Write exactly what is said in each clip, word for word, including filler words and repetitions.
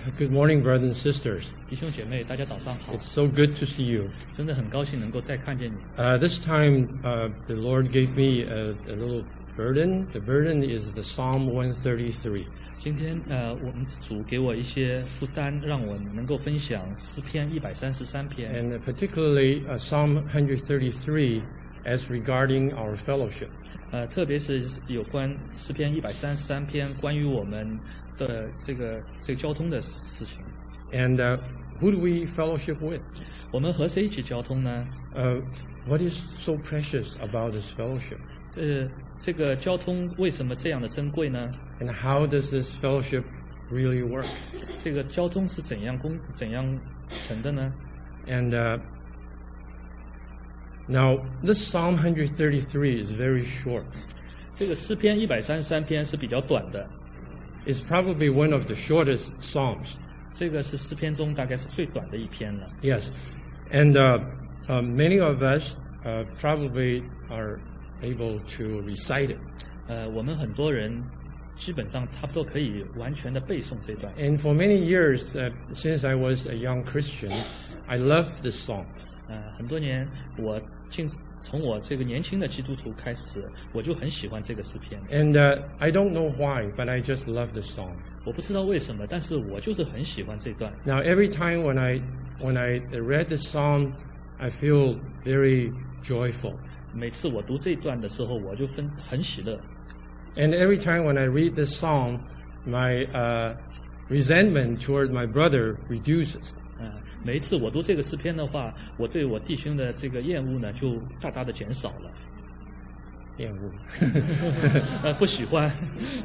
Good morning, brothers and sisters. 弟兄姐妹，大家早上好！ It's so good to see you. 真的很高兴能够再看见你。 Uh, this time, uh, the Lord gave me a, a little burden. The burden is the Psalm one thirty-three. 今天呃，我们主给我一些负担，让我能够分享诗篇一百三十三篇， And particularly uh, Psalm one thirty-three as regarding our fellowship. 呃，特别是有关诗篇一百三十三篇关于我们的这个这个交通的事情。 And uh, who do we fellowship with? 我们和谁一起交通呢？ Uh, what is so precious about this fellowship? 这这个交通为什么这样的珍贵呢？ And how does this fellowship really work? 这个交通是怎样工怎样成的呢？ And uh, now, this Psalm one thirty-three is very short. 这个诗篇一百三十三篇是比较短的， It's probably one of the shortest Psalms. 这个是诗篇中大概是最短的一篇了。 Yes. And uh, uh, many of us uh, probably are able to recite it. 呃，我们很多人基本上差不多可以完全的背诵这段。 And for many years, uh, since I was a young Christian, I loved this song. 呃，很多年我进从我这个年轻的基督徒开始，我就很喜欢这个诗篇。 And uh, I don't know why, but I just love this song. 我不知道为什么，但是我就是很喜欢这段。 Now, every time when I when I read this psalm, I feel very joyful. 每次我读这一段的时候，我就分很喜乐。 And every time when I read this psalm, my uh, resentment toward my brother reduces. 呃，每一次我读这个诗篇的话，我对我弟兄的这个厌恶呢，就大大的减少了。 厌恶。 呃，不喜欢。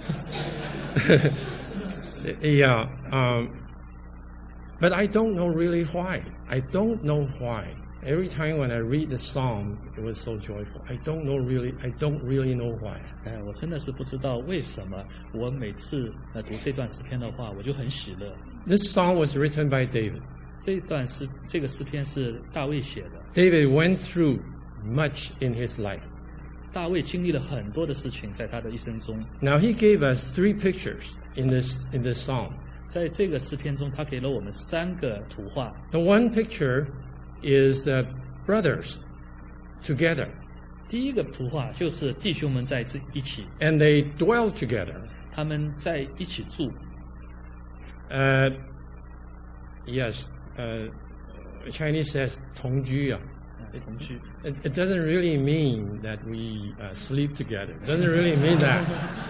Yeah, um, but I don't know really why. I don't know why. Every time when I read the psalm, it was so joyful. I don't know really. I don't really know why. 哎，我真的是不知道为什么我每次呃读这段诗篇的话，我就很喜乐。 This song was written by David. 这一段诗，这个诗篇是大卫写的。 David went through much in his life. 大卫经历了很多的事情，在他的一生中。 Now he gave us three pictures in this in this psalm. 在这个诗篇中，他给了我们三个图画。 The one picture is uh, brothers together, 第一个图画就是弟兄们在这一起， and they dwell together. 他们在一起住。 Uh, yes, uh, Chinese says 同居啊。 呃同居。 It, it doesn't really mean that we uh, sleep together. It doesn't really mean that.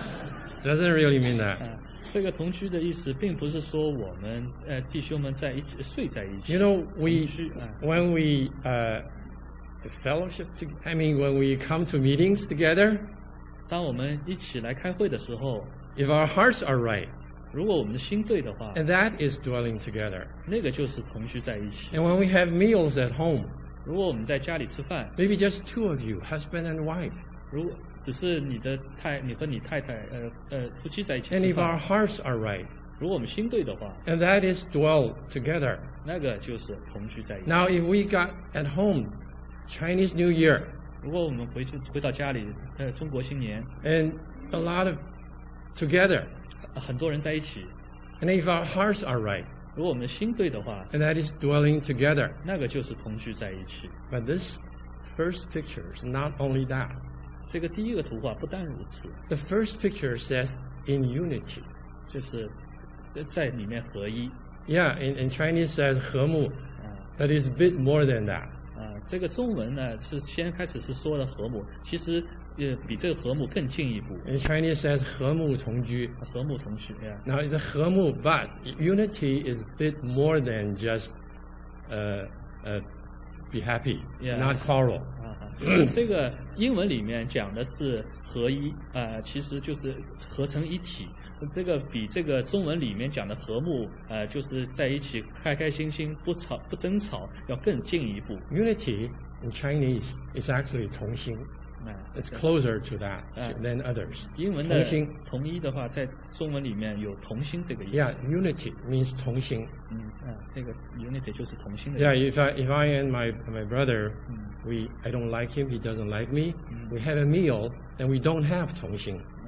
Doesn't really mean that. 啊，这个同居的意思，并不是说我们呃弟兄们在一起睡在一起。 You know, we 同居啊， when we uh, fellowship. To, I mean, when we come to meetings together, 当我们一起来开会的时候， if our hearts are right, 如果我们的心对的话， and that is dwelling together. 那个就是同居在一起。 And when we have meals at home, 如果我们在家里吃饭， maybe just two of you, husband and wife. 如果只是你的太，你和你太太，呃呃，夫妻在一起 And 吃 if our 饭， hearts are right, 如果我们心对的话， and that is dwell together. 那个就是同居在一起。 Now, if we got at home Chinese New Year 如果我们回去回到家里，呃，中国新年， and a lot of together, 呃很多人在一起， and if our hearts are right, 如果我们的心对的话， and that is dwelling together. 那个就是同居在一起。 But this first picture is not only that. 这个第一个图画不但如此， The first picture says in unity. 就是在在里面合一。 Yeah, in, in Chinese says 和睦, 啊 but it's a bit more than that. 啊，这个中文呢是先开始是说了和睦，其实呃比这个和睦更进一步， In Chinese says 和睦同居. 和睦同居呀。 Now it's a 和睦, but unity is a bit more than just uh, uh, be happy, Yeah. not quarrel. 啊，这个英文里面讲的是合一，呃，其实就是合成一体。这个比这个中文里面讲的和睦，呃，就是在一起开开心心，不吵不争吵，要更进一步。 Unity in Chinese is actually 同心. 啊， It's closer to that Ah. than others. 英文的同心同一的话，在中文里面有同心这个意 Yeah, 思。 unity means 同心. 嗯啊，这个 unity 就是同心的 Yeah, 意思。 if I if I and my my brother, we I don't like him, he doesn't like me. We have a meal and we don't have 同心. 嗯，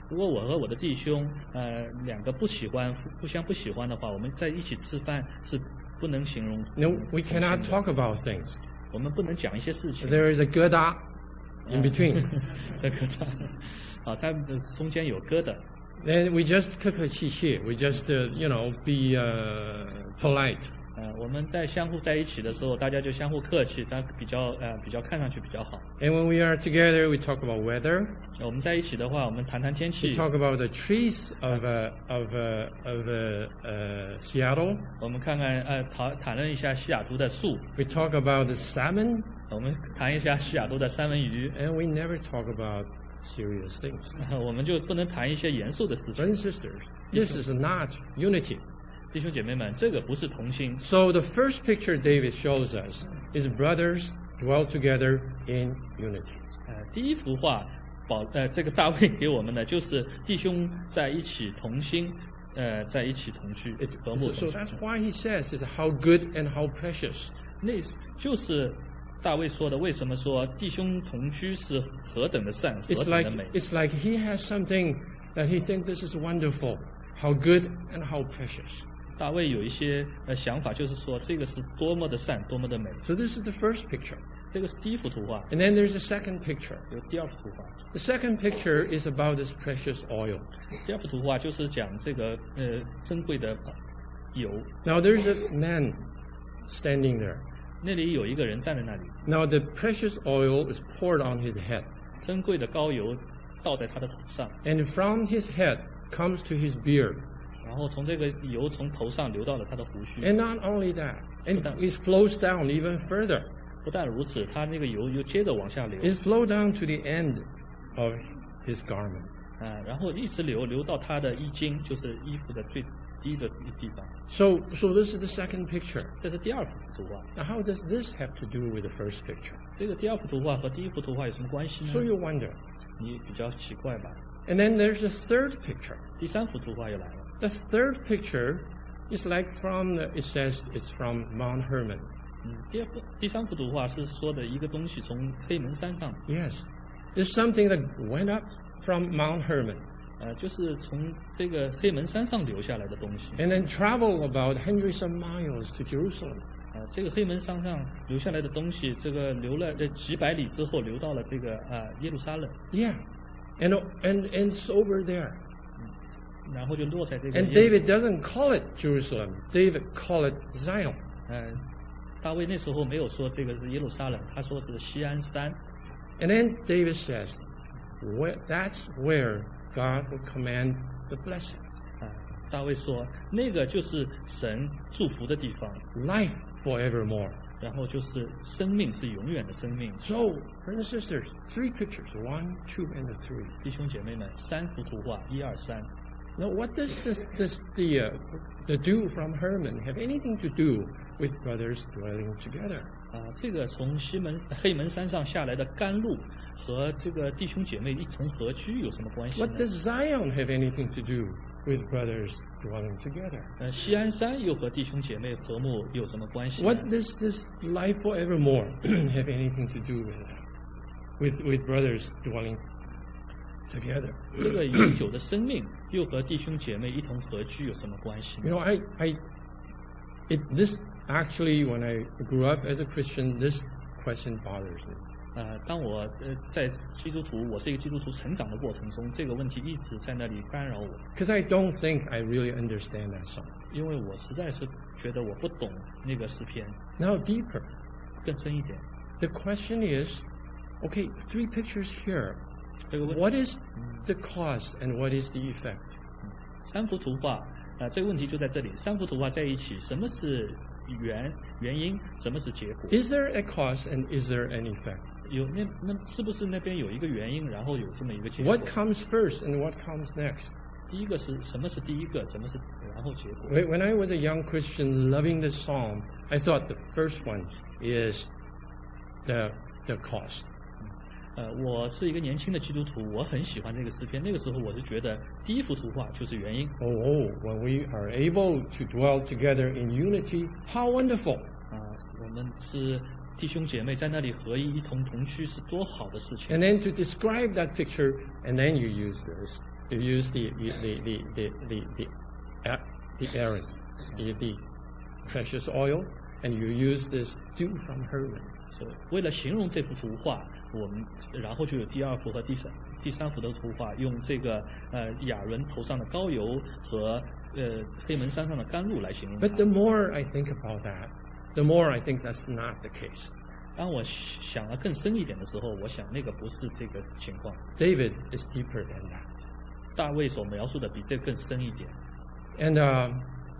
如果我和我的弟兄呃两个不喜欢互相不喜欢的话，我们在一起吃饭是不能形容。 No, we cannot talk about things. 我们不能讲一些事情。 There is a疙瘩in between. 这疙瘩，啊，在这中间有疙瘩。 Then we just 客客气气. We just, uh, you know, be uh, polite. 呃，我们在相互在一起的时候，大家就相互客气，它比较呃比较看上去比较好。 And when we are together, we talk about weather. 我们在一起的话，我们谈谈天 We 气。 talk about the trees of uh, of uh, of uh, uh, Seattle. 我们看看呃谈谈论一下西雅图的树。 We talk about the salmon, 我们谈一下西雅图的三文鱼。 and we never talk about serious things. 我们就不能谈一些严肃的事情。 Brothers and sisters, this is not unity. 弟兄姐妹们，这个不是同心。 So the first picture David shows us is brothers dwell together in unity. 呃，第一幅画，保呃这个大卫给我们的就是弟兄在一起同心，呃在一起同居， It's, 和睦 so, so 同居。 that's why he says is how good and how precious. 那就是大卫说的，为什么说弟兄同居是何等的善，何 It's 等 like 的美？ it's like he has something that he thinks this is wonderful, how good and how precious. 大卫有一些呃想法，就是说这个是多么的善，多么的美。 So this is the first picture. 这个是第一幅图画， And then there's a second picture. 有第二幅图画。 The second picture is about this precious oil. 第二幅图画就是讲这个呃珍贵的油。 Now there's a man standing there. 那里有一个人站在那里， Now the precious oil is poured on his head. 珍贵的膏油倒在他的头上， And from his head comes to his beard. 然后从这个油从头上流到了他的胡须。 And not only that, and it flows down even further. 不但如此，他那个油又接着往下流， It flows down to the end of his garment. 啊，然后一直流流到他的衣襟，就是衣服的最低的地方。 So, so this is the second picture. 这是第二幅图画。 Now, how does this have to do with the first picture? 这个第二幅图画和第一幅图画有什么关系呢？ So you wonder. 你比较奇怪吧？ And then there's a third picture. 第三幅图画又来了。 The third picture is like from, the, it says it's from Mount Hermon. 嗯，第二幅、第三幅图画是说的一个东西从黑门山上， Yes. There's something that went up from Mount Hermon 呃，就是从这个黑门山上流下来的东西。 and then traveled about hundreds of miles to Jerusalem. 啊，这个黑门山上流下来的东西，这个流了呃几百里之后，流到了这个啊耶路撒冷， Yeah. And, and, and it's over there. 然后就落在这个 And 耶路 David doesn't call it Jerusalem. David called it Zion. 嗯，大卫那时候没有说这个是耶路撒冷，他说是锡安山。 And then David says, where, that's where God will command the blessing. 啊，大卫说那个就是神祝福的地方， Life forevermore. 然后就是生命是永远的生命。 So, brothers and sisters, three pictures, one, two, and the three. 弟兄姐妹们，三幅图画，一二三。 Now, what does this, this the, uh, the dew from Hermon have anything to do with brothers dwelling together? 啊，这个从西门黑门山上下来的甘露和这个弟兄姐妹一同合居有什么关系 What 呢？ does Zion have anything to do with brothers dwelling together? 呃，锡安山又和弟兄姐妹和睦有什么关系呢？ What does this life forevermore have anything to do with that? With, with brothers dwelling together? 这个永久的生命又和弟兄姐妹一同合居有什么关系 You 呢？ know, I, I, it, this actually, when I grew up as a Christian, this question bothers me. 呃，当我呃在基督徒，我是一个基督徒成长的过程中，这个问题一直在那里干扰我， Because I don't think I really understand that song. 因为我实在是觉得我不懂那个诗篇， Now, deeper. 更深一点。 The question is, okay, three pictures here. 这个问 What is the cause and what is the effect? 三幅图画，啊、这个问题就在这里。三幅图画在一起，什么是原原因？什么是结果？ Is there a cause and is there an effect? 有那那是不是那边有一个原因，然后有这么一个结果？ What comes first and what comes next? 第一个是什么是第一个，什么是然后结果？ When when I was a young Christian loving the psalm, I thought the first one is the, the cause. 呃，我是一个年轻的基督徒，我很喜欢这个诗篇。那个时候我就觉得第一幅图画就是原因。 Oh, oh, when we are able to dwell together in unity, how wonderful. 啊、我们是弟兄姐妹在那里合一，一同同居，是多好的事情。 And then to describe that picture, and then you use this. you use the the the the the the, the Aaron, the, the precious oil, and you use this dew from heaven. 所以为了形容这幅图画，我们然后就有第二幅和第三第三幅的图画，用这个呃亚伦头上的膏油和呃黑门山上的甘露来形容它。 But the more I think about that, the more I think that's not the case. 当我想了更深一点的时候，我想那个不是这个情况。 David is deeper than that. 大卫所描述的比这更深一点。 And uh,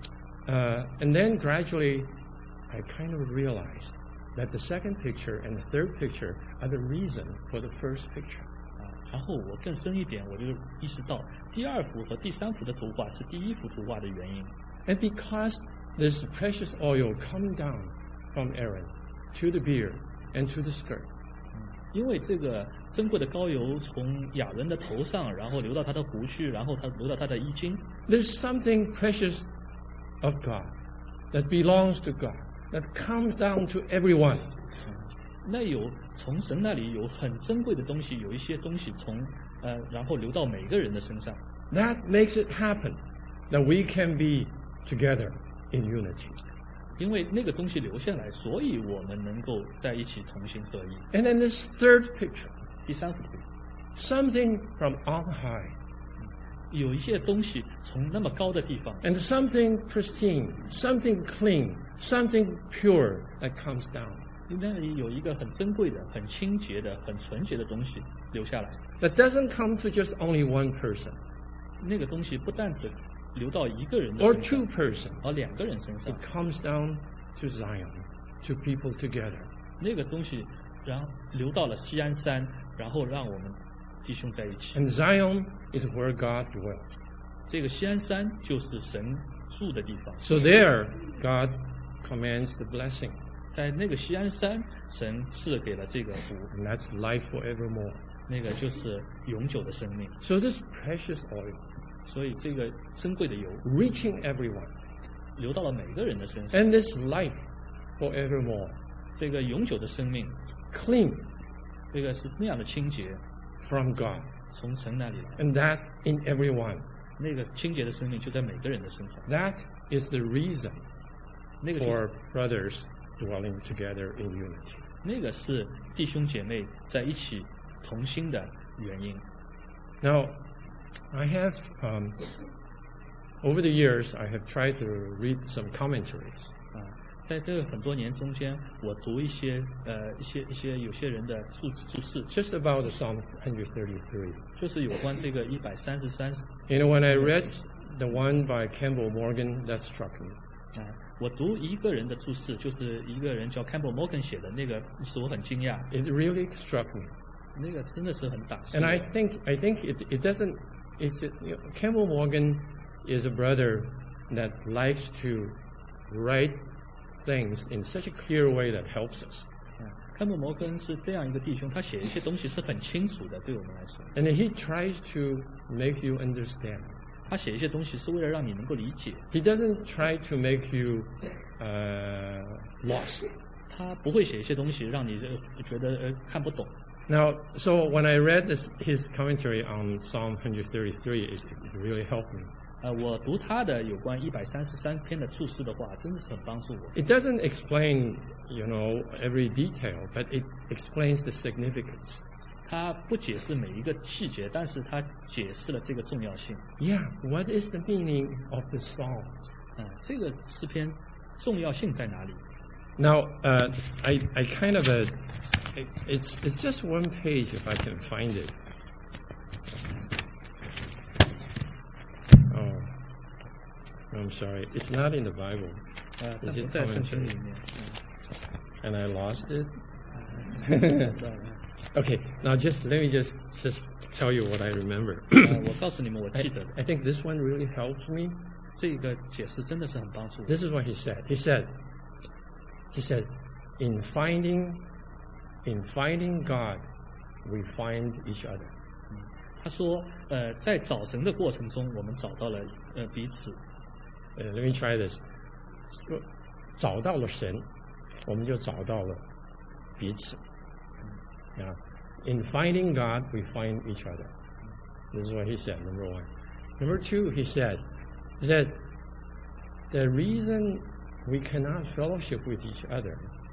uh, and then gradually, I kind of realized that the second picture and the third picture are the reason for the first picture. 啊，然后我更深一点，我就意识到第二幅和第三幅的图画是第一幅图画的原因。 And because there's precious oil coming down from Aaron to the beard and to the skirt. 因为这个珍贵的膏油从亚伦的头上，然后流到他的胡须，然后他流到他的衣襟。 There's something precious of God that belongs to God that comes down to everyone. 那有从神那里有很珍贵的东西，有一些东西从呃，然后流到每个人的身上。 That makes it happen that we can be together in unity. 因为那个东西流下来，所以我们能够在一起同心合一。 And then this third picture, 第三幅图， something from on high 有一些东西从那么高的地方， and something pristine, something clean, something pure that comes down. 那里有一个很珍贵的、很清洁的、很纯洁的东西流下来。 That doesn't come to just only one person 那个东西不但只流到一个人的 or 身 two 上， person. 而两个人身上 It，comes down to Zion, to people together. 那个东西然后流到了锡安山，然后让我们弟兄在一起。 And Zion is where God dwells. 这个锡安山就是神住的地方， So there, God commands the blessing. 在那个锡安山，神赐给了这个福， And that's life forevermore. 那个就是永久的生命。 So this precious oil 所以这个珍贵的油 reaching everyone. 流到了每个人的身上， And this life forevermore. 这个永久的生命， Clean 这个是那样的清洁， from God. 从神那里来。 And that in everyone. 那个清洁的生命就在每个人的身上， That is the reason 那个就是 for brothers dwelling together in unity. 那个是弟兄姐妹在一起同心的原因。 Now, I have, um, over the years, I have tried to read some commentaries. 啊，在这很多年中间，我读一些呃一些一些有些人的注注释， Just about the Psalm one thirty-three. 就是有关这个一百三十三 You know, when I read the one by Campbell Morgan, that struck me. 啊，我读一个人的注释，就是一个人叫 Campbell Morgan 写的那个，使我很惊讶， It really struck me. 那个真的是很打动 And I 我。 think, I think it, it doesn't, it's, you know, Campbell Morgan is a brother that likes to write things in such a clear way that helps us. 啊，坎伯摩根是这样一个弟兄，他写一些东西是很清楚的，对我们来说， And he tries to make you understand. 他写一些东西是为了让你能够理解， He doesn't try to make you uh, lost. 他不会写一些东西让你呃觉得呃看不懂。 Now, so when I read this, his commentary on Psalm one thirty-three, it, it really helped me. 呃，我读他的有关一百三十三篇的注释的话，真的是很帮助我。 It doesn't explain, you know, every detail, but it explains the significance. 他不解释每一个细节，但是他解释了这个重要性。 Yeah, what is the meaning of the psalm? 啊、这个诗篇重要性在哪里？ Now, uh, I, I kind of, uh, it, it's, it's just one page if I can find it. Oh, I'm sorry. It's not in the Bible. 呃，它 It 不 is 在圣经 commentary. 里面。 And I lost it. 嗯找不到了 Okay, now just let me just, just tell you what I remember. 呃，我告诉你们，我 I, 记得的 I think this one really helps me. 这个解释真的是很帮助我。 This is what he said. He said, he said, in finding, in finding God, we find each other. 他说，呃，在找神的过程中，我们找到了呃彼此。 Uh, let me try this. 找到了神，我们就找到了彼此。Yeah. In finding God, we find each other. This is what he said, number one. Number two, he says, he says, the reason we cannot fellowship with each other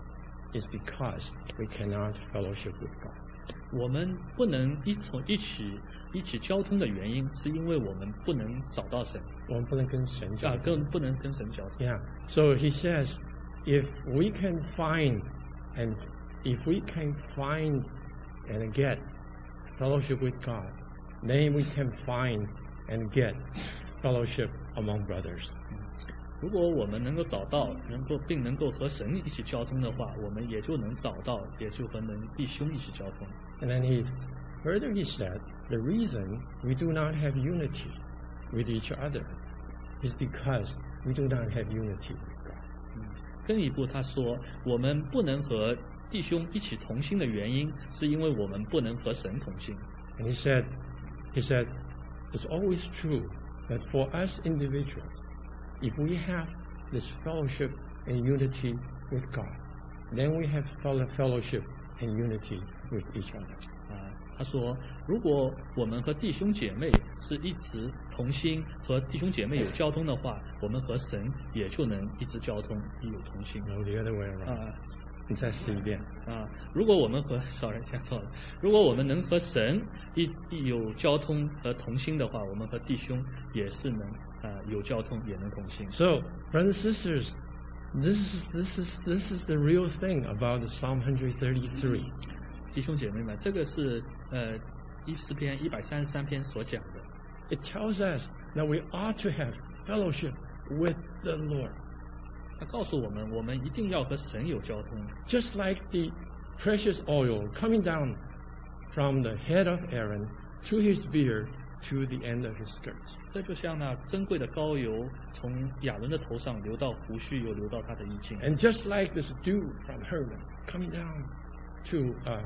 is because we cannot fellowship with God. 我们不能一同一起一起交通的原因，是因为我们不能找到神， 我们不能跟神交啊， 通。 更不能跟神交通。 Yeah. So he says, if we can find and if we can find and get fellowship with God, then we can find and get fellowship among brothers. 如果我们能够找到，能够并能够和神一起交通的话，我们也就能找到，也就和能弟兄一起交通。 And then he further he said, the reason we do not have unity with each other is because we do not have unity with God. 更一步，他说，我们不能和弟兄一起同心的原因，是因为我们不能和神同心。 And he said, he said, it's always true that for us individuals, if we have this fellowship and unity with God, then we have fellow- fellowship and unity with each other. 啊，他说，如果我们和弟兄姐妹是一直同心，和弟兄姐妹有交通的话，我们和神也就能一直交通，一有同心。 No, the other way around. 啊你再试一遍。 啊，如果我们和 sorry 讲错了，如果我们能和神一一有交通和同心的话，我们和弟兄也是能啊有交通，也能同心。 So, brothers and sisters, this is this is this is the real thing about the Psalm one thirty-three. 弟兄姐妹们，这个是呃一诗篇一百三十三篇所讲的。 It tells us that we ought to have fellowship with the Lord. 他告诉我们，我们一定要和神有交通， Just like the precious oil coming down from the head of Aaron to his beard to the end of his skirts. 这就像那珍贵的膏油从亚伦的头上流到胡须，又流到他的衣襟。 And just like this dew from Hermon coming down to uh,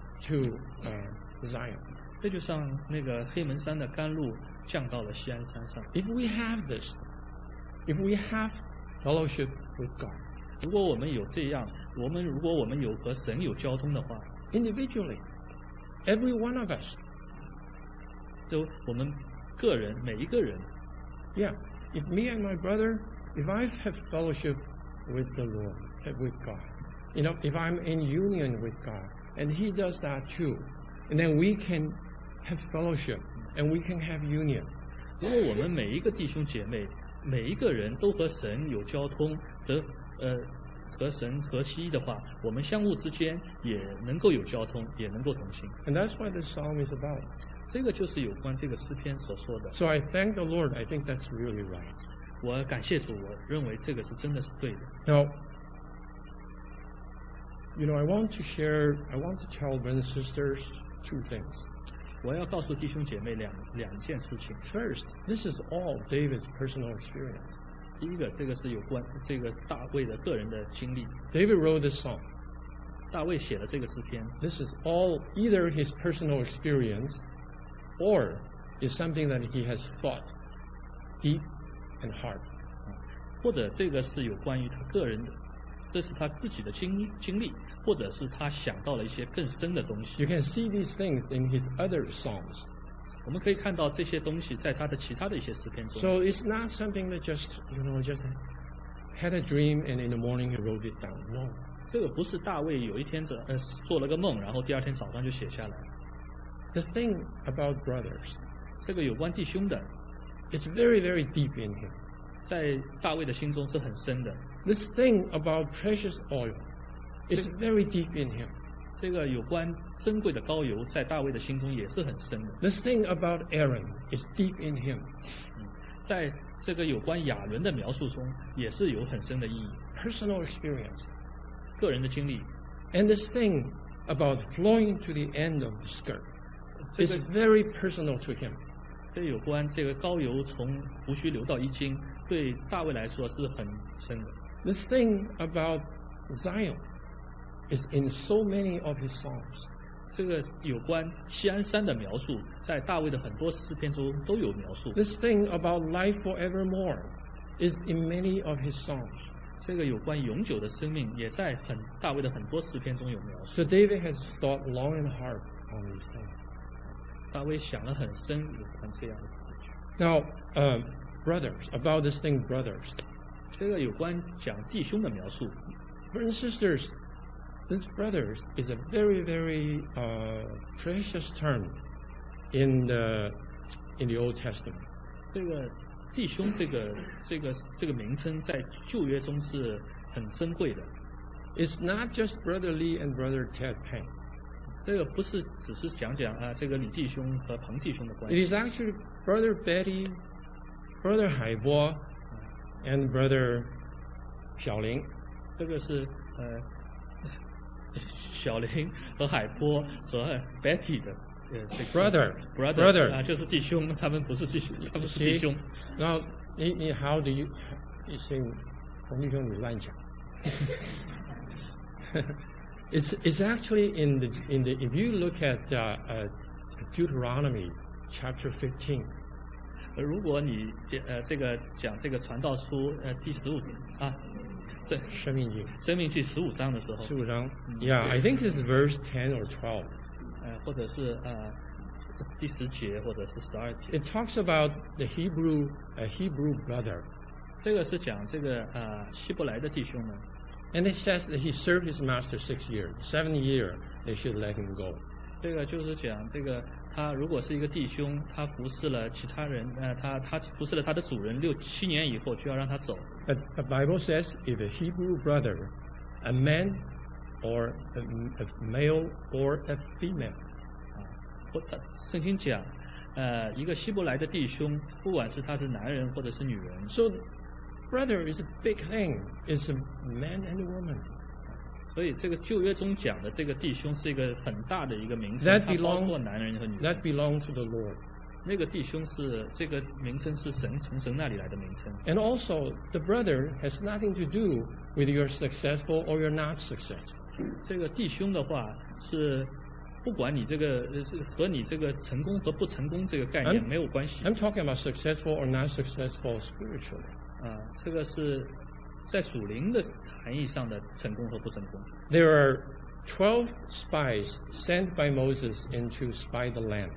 to uh, Zion. 这就像那个黑门山的甘露降到了锡安山上。 If we have this, if we have fellowship with God, 如果我们有这样，我们如果我们有和神有交通的话， individually, every one of us, 就我们个人每一个人， yeah, if me and my brother, if I have fellowship with the Lord, with God, you know, if I'm in union with God, and he does that too, and then we can have fellowship, and we can have union. 如果我们每一个弟兄姐妹，每一个人都和神有交通，和呃和神合其一的话，我们相互之间也能够有交通，也能够同行。 And that's what this psalm is about. 这个就是有关这个诗篇所说的。 So I thank the Lord. I think that's really right. 我感谢主，我认为这个是真的是对的。 Now, you know, I want to share, I want to tell brothers and sisters two things. 我要告诉弟兄姐妹两两件事情。 First, this is all David's personal experience. 第一个，这个是有关这个大卫的个人的经历。 David wrote this song. 大卫写了这个诗篇， This is all either his personal experience or is something that he has thought deep and hard. 或者这个是有关于他个人的，这是他自己的经历经历，或者是他想到了一些更深的东西。 You can see these things in his other songs. 我们可以看到这些东西在他的其他的一些诗篇中。 So it's not something that just, you know, just had a dream and in the morning he wrote it down. No. 这个不是大卫有一天这呃做了个梦，然后第二天早上就写下来。 The thing about brothers, 这个有关弟兄的， it's very, very deep in him. 在大卫的心中是很深的。 This thing about precious oil is very deep in him. 这个有关珍贵的膏油，在大卫的心中也是很深的。 This thing about Aaron is deep in him. 在这个有关亚伦的描述中，也是有很深的意义。 Personal experience. 个人的经历， And this thing about flowing to the end of the skirt is very personal to him. 这有关这个膏油从胡须流到衣襟，对大卫来说是很深的。 This thing about Zion is in so many of his songs. 这个有关锡安山的描述，在大卫的很多诗篇中都有描述。 This thing about life forevermore is in many of his songs. 这个有关永久的生命，也在很大卫的很多诗篇中有描述。 So David has thought long and hard on these things. 大卫想了很深有关这样的事情。 Now, um, brothers, about this thing, brothers. 这个有关讲弟兄的描述， Brothers and sisters, this brothers is a very, very uh, precious term in the in the Old Testament. 这个弟兄这个这个这个名称在旧约中是很珍贵的。 It's not just Brother Lee and Brother Ted Peng. 这个不是只是讲讲啊，这个李弟兄和彭弟兄的关 It 系。 is actually Brother Betty, Brother Haibo, and Brother Xiaoling. 这个是呃小林和海波和 Betty 的呃这个 Brother, brothers brother. 啊，就是弟兄，他们不是弟兄，他们是弟 See? 兄。 Now, 你你 how do you you say 洪弟兄你乱讲 It's it's actually in the in the if you look at uh, uh, Deuteronomy chapter fifteen. 呃如果你讲呃这个讲这个传道书呃第十五章啊，生生命记生命记十五章的时候， 十五章 Yeah, I think it's verse ten or twelve. 呃或者是呃十第十节或者是十二节， It talks about the Hebrew a Hebrew brother, 这个是讲这个呃希伯来的弟兄们。 and it says that he served his master six years. Seventh year, they should let him go. 这个就是讲这个他如果是一个弟兄，他服侍了其他人，呃，他他服侍了他的主人六七年以后，就要让他走。 But the Bible says if a Hebrew brother, a man, or a, a male or a female, 或他圣经讲，呃，一个希伯来的弟兄，不管是他是男人或者是女人， so brother is a big thing. It's a man and a woman. 所以这个旧约中讲的这个弟兄是一个很大的一个名称， That 它包 belong- 括男人和女人。 That belong to the Lord. 那个弟兄是这个名称是神从神那里来的名称。 And also, the brother has nothing to do with you're successful or you're not successful. 这个弟兄的话是，不管你这个呃是和你这个成功和不成功这个概念嗯没有关系。 I'm talking about successful or not successful spiritually. 啊，这个是在属灵的含义上的成功和不成功。 There are twelve spies sent by Moses in to spy the land.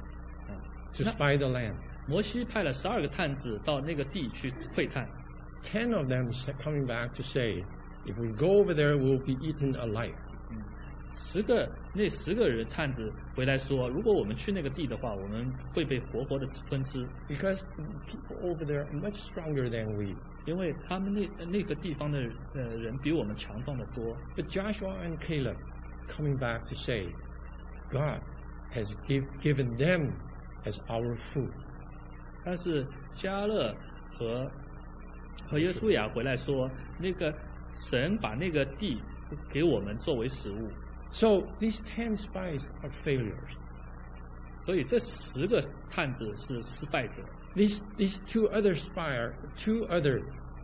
To spy the land. 摩西派了十二个探子到那个地去窥探， Ten of them is coming back to say, if we go over there, we'll be eaten alive. 十个那十个人探子回来说，如果我们去那个地的话，我们会被活活的吞吃， Because people over there are much stronger than we. 因为他们那那个地方的呃人比我们强壮的多。 But Joshua and Caleb coming back to say, God has give, given them as our food. 但是加勒和和约书亚回来说，那个神把那个地给我们作为食物， So these ten spies are failures. 所以这十个探子是失败者。 These these two other spies, two other,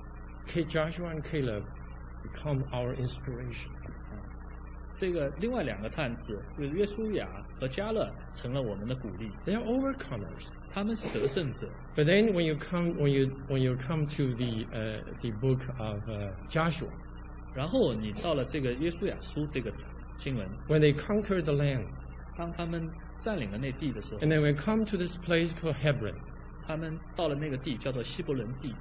K- Joshua and Caleb, become our inspiration. 这个另外两个探子，就是约书亚和加勒，成了我们的鼓励。 They are overcomers. 他们是得胜者。 But then when you come when you when you come to the uh, the book of uh, Joshua, 然后你到了这个约书亚书这个经文， when they conquered the land, 当他们占领了那地的时候， and then we come to this place called Hebron, 他们到了那个地叫做希伯伦地。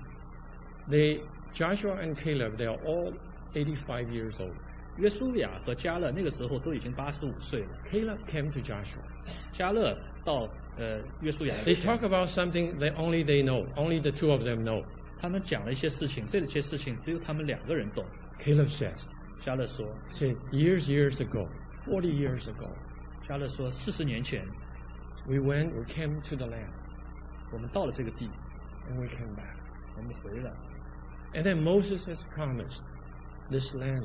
they Joshua and Caleb, they are all eighty-five years old. 约书亚和加勒那个时候都已经八十五岁了。 Caleb came to Joshua. 加勒到呃约书亚那 They 边， talk about something that only they know, only the two of them know. 他们讲了一些事情，这些事情只有他们两个人懂。 Caleb says, 加勒说， say years, years ago, forty years ago, 加勒说，四十年前 we went, we came to the land, 我们到了这个地， and we came back. 我们回来。 And then Moses has promised this land,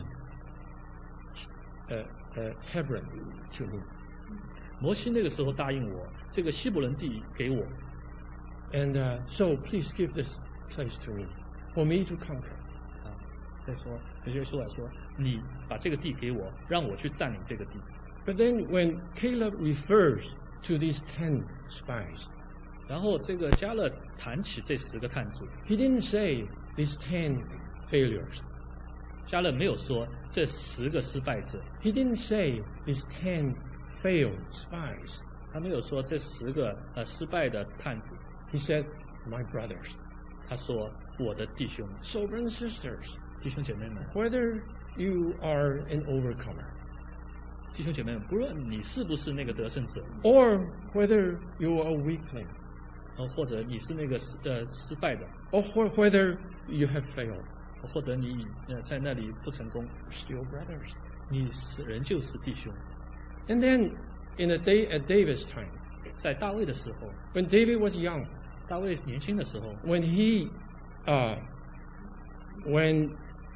uh, uh, Hebron, to me. 摩西那个时候答应我，这个希伯伦地给我， And uh, so please give this place to me, for me to conquer. 啊，再说，约书亚说，你把这个地给我，让我去占领这个地。 But then when Caleb refers to these ten spies, 然后这个加勒谈起这十个探子， he didn't say these ten failures. 加勒没有说这十个失败者， He didn't say these ten failed spies. 他没有说这十个呃失败的探子， He said, my brothers. 他说我的弟兄 So, brothers and sisters, 弟兄姐妹们， whether you are an overcomer 弟兄姐妹们，不论你是不是那个得胜者， or whether you are a weakling 呃，或者你是那个失呃失败的， or wh- whether you have failed, 或者你呃在那里不成功， you're still brothers. 你是仍旧是弟兄。 And then in the day at David's time, 在大卫的时候， when David was young, 大卫年轻的时候， when he, uh, when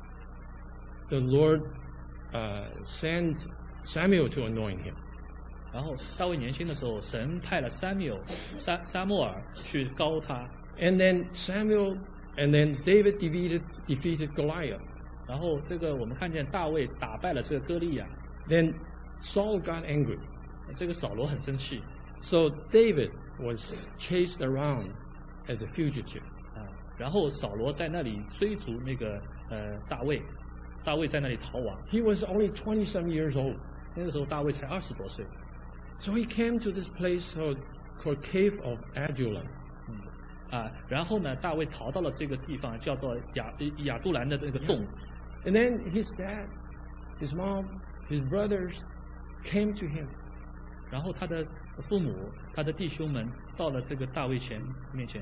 the Lord uh, sent Samuel to anoint him, 然后大卫年轻的时候，神派了撒缪撒撒莫尔去膏他， and then Samuel, and then David defeated defeated Goliath. 然后这个我们看见大卫打败了这个歌利亚， Then Saul got angry, 这个扫罗很生气 so David was chased around as a fugitive. 啊，然后扫罗在那里追逐那个呃大卫，大卫在那里逃亡。 He was only twenty-some years old, 那个时候大卫才二十多岁， so he came to this place called, called Cave of Adullam. 啊，然后呢，大卫逃到了这个地方，叫做亚亚杜兰的那个洞。 And then his dad, his mom, his brothers came to him. 然后他的父母、他的弟兄们到了这个大卫前面前。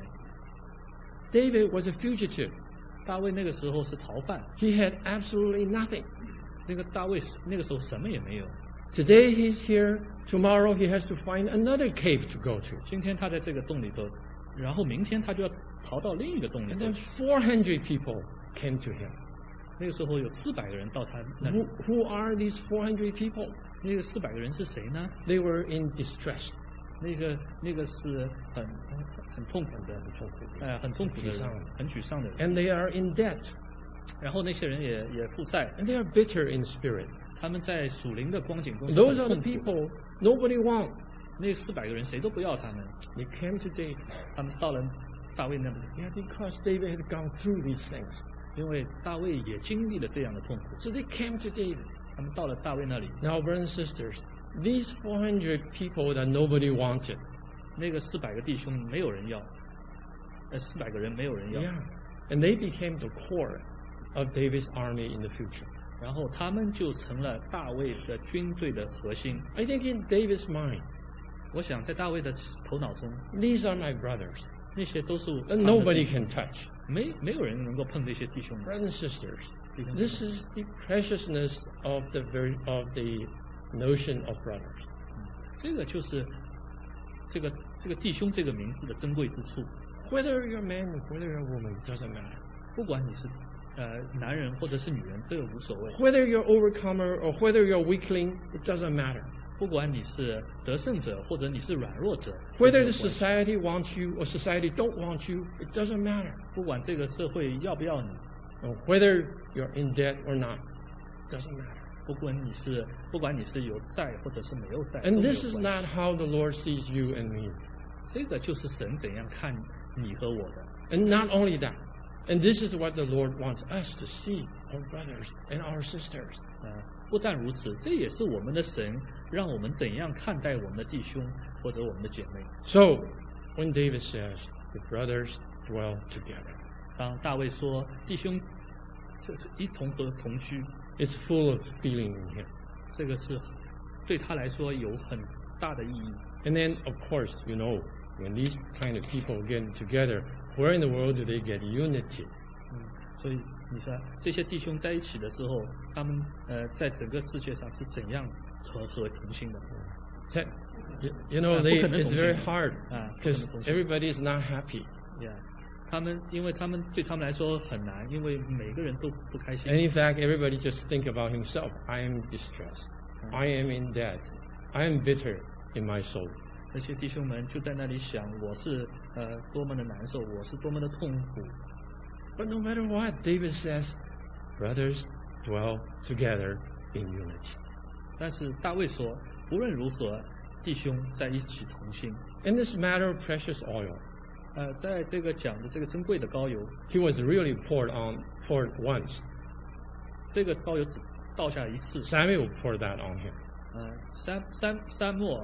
David was a fugitive. 大卫那个时候是逃犯， He had absolutely nothing. 那个大卫是那个时候什么也没有。 Today he's here. Tomorrow he has to find another cave to go to. 今天他在这个洞里头，然后明天他就要逃到另一个洞里 And 头 then 去。 four hundred people came to him. 那个时候有四百个人到他那里 Who,。who are these four hundred people? 那个四百个人是谁呢？ They were in distress. 那个那个是很很很痛苦的，很痛苦，呃，很痛苦的人沮丧， 很沮丧的人。 And they are in debt. 然后那些人也也负债， And they are bitter in spirit. 他们在属灵的光景中是 Those 很 are the 痛苦。 people nobody wants. 那四百个人谁都不要他们， They came to David. 他们到了大卫那里， Yeah, because David had gone through these things. 因为大卫也经历了这样的痛苦， So they came to David. 他们到了大卫那里， Now, brothers and sisters, these four hundred people that nobody wanted, 那个四百个弟兄没有人要，呃，四百个人没有人要， yeah, and they became the core of David's army in the future. 然后他们就成了大卫的军队的核心。 I think in David's mind, 我想在大卫的头脑中， these are my brothers 那些都是 that 他们的 nobody 弟兄 can touch. 没没有人能够碰那些弟兄们。 Brothers and sisters, 弟兄们 this is the preciousness of the very, of the notion of brothers. 这个就是这个这个弟兄这个名字的珍贵之处。 Whether you're a man or whether you're a woman, it doesn't matter. 不管你是呃男人或者是女人，这个无所谓。 Whether you're overcomer or whether you're weakling, it doesn't matter. 不管你是得胜者或者你是软弱者， Whether the 都没有关系 society wants you or society don't want you, it doesn't matter. 不管这个社会要不要你， Or whether you're in debt or not, it doesn't matter. 不管你是不管你是有债或者是没有债，都 And 没有 this is 关 not 系。 how the Lord sees you and me. 这个就是神怎样看你和我的。 And not only that, and this is what the Lord wants us to see, our brothers and our sisters. 呃，不但如此，这也是我们的神让我们怎样看待我们的弟兄或者我们的姐妹。 So, when David says, the brothers dwell together, 当大卫说弟兄是是一同和同居， it's full of feeling in him. 这个是对他来说有很大的意义。 And then, of course, you know, when these kind of people get together, where in the world do they get unity? 嗯，所以你说这些弟兄在一起的时候，他们呃在整个世界上是怎样和和同心的？ So, you, you know, Uh, they, 不可能 it's 同心。 very hard 啊，不可 because 能同心。 everybody is not happy. Yeah，他们因为他们对他们来说很难，因为每个人都不开心 And。in fact, everybody just think about himself. I am distressed. I am in debt. I am bitter in my soul. 那些弟兄们就在那里想，我是呃多么的难受，我是多么的痛苦。 But no matter what, David says, brothers dwell together in unity. 但是大卫说，无论如何，弟兄在一起同心。 In this matter of precious oil, 呃，在这个讲的这个珍贵的膏油， he was really poured on, poured once. 这个膏油只倒下一次。 Samuel poured that on him. 呃，三三三莫尔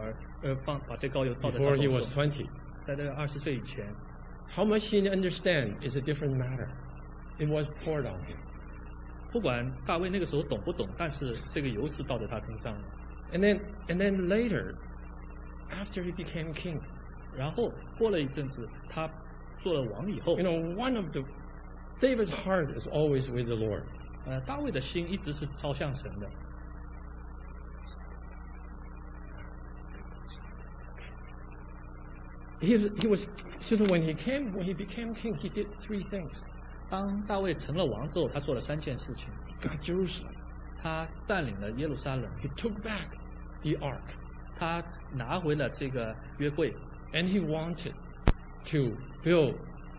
呃放把这膏油倒在他 before he 头 was 上， twenty. 在这个二十岁以前， How much he understand is a different matter. It was poured on him. 不管大卫那个时候懂不懂，但是这个油是倒在他身上的。 And then, and then later, after he became king, 然后过了一阵子，他做了王以后 you，know, one of the David's heart is always with the Lord. 呃，大卫的心一直是朝向神的。 He, he was, so that when he came, when he became king, he did three things. 当大卫成了王之后，他做了三件事情。 He got Jerusalem. 他占领了耶路撒冷， He took back the ark. 他拿回了这个约柜， And he wanted to build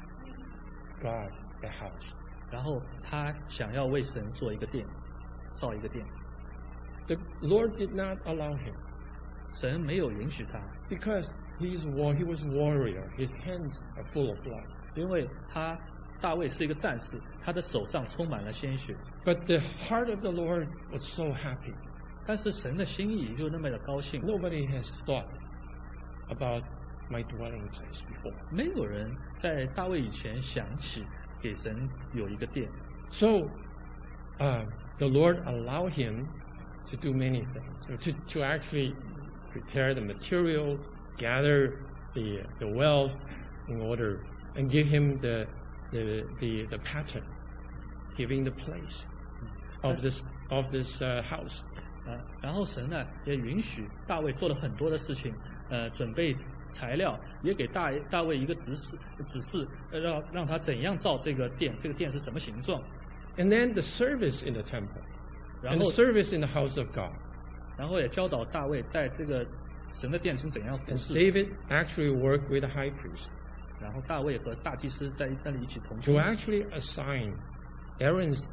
God a house. 然后他想要为神做一个殿，造一个殿。 The Lord did not allow him 神没有允许他， because he's war, he was warrior. His hands are full of blood. 因为他大卫是一个战士，他的手上充满了鲜血。 But the heart of the Lord was so happy. 但是神的心意就那么的高兴， Nobody has thought about my dwelling place before. 没有人在大卫以前想起给神有一个殿。 So, uh, the Lord allowed him to do many things, or to, to actually prepare the material, gather the, the wealth in order, and give him the, the, the, the pattern, giving the place of this, of this uh, house. 啊，然后神呢也允许大卫做了很多的事情，呃，准备材料，也给大大卫一个指示指示，呃让让他怎样造这个殿，这个殿是什么形状， And then the service in the temple, 然 and 后 the service in the house of God. 然后也教导大卫在这个神的殿中怎样服 And 侍， David actually worked with the high priest 然后大卫和大祭司在那里一起同 to 工， actually assign Aaron's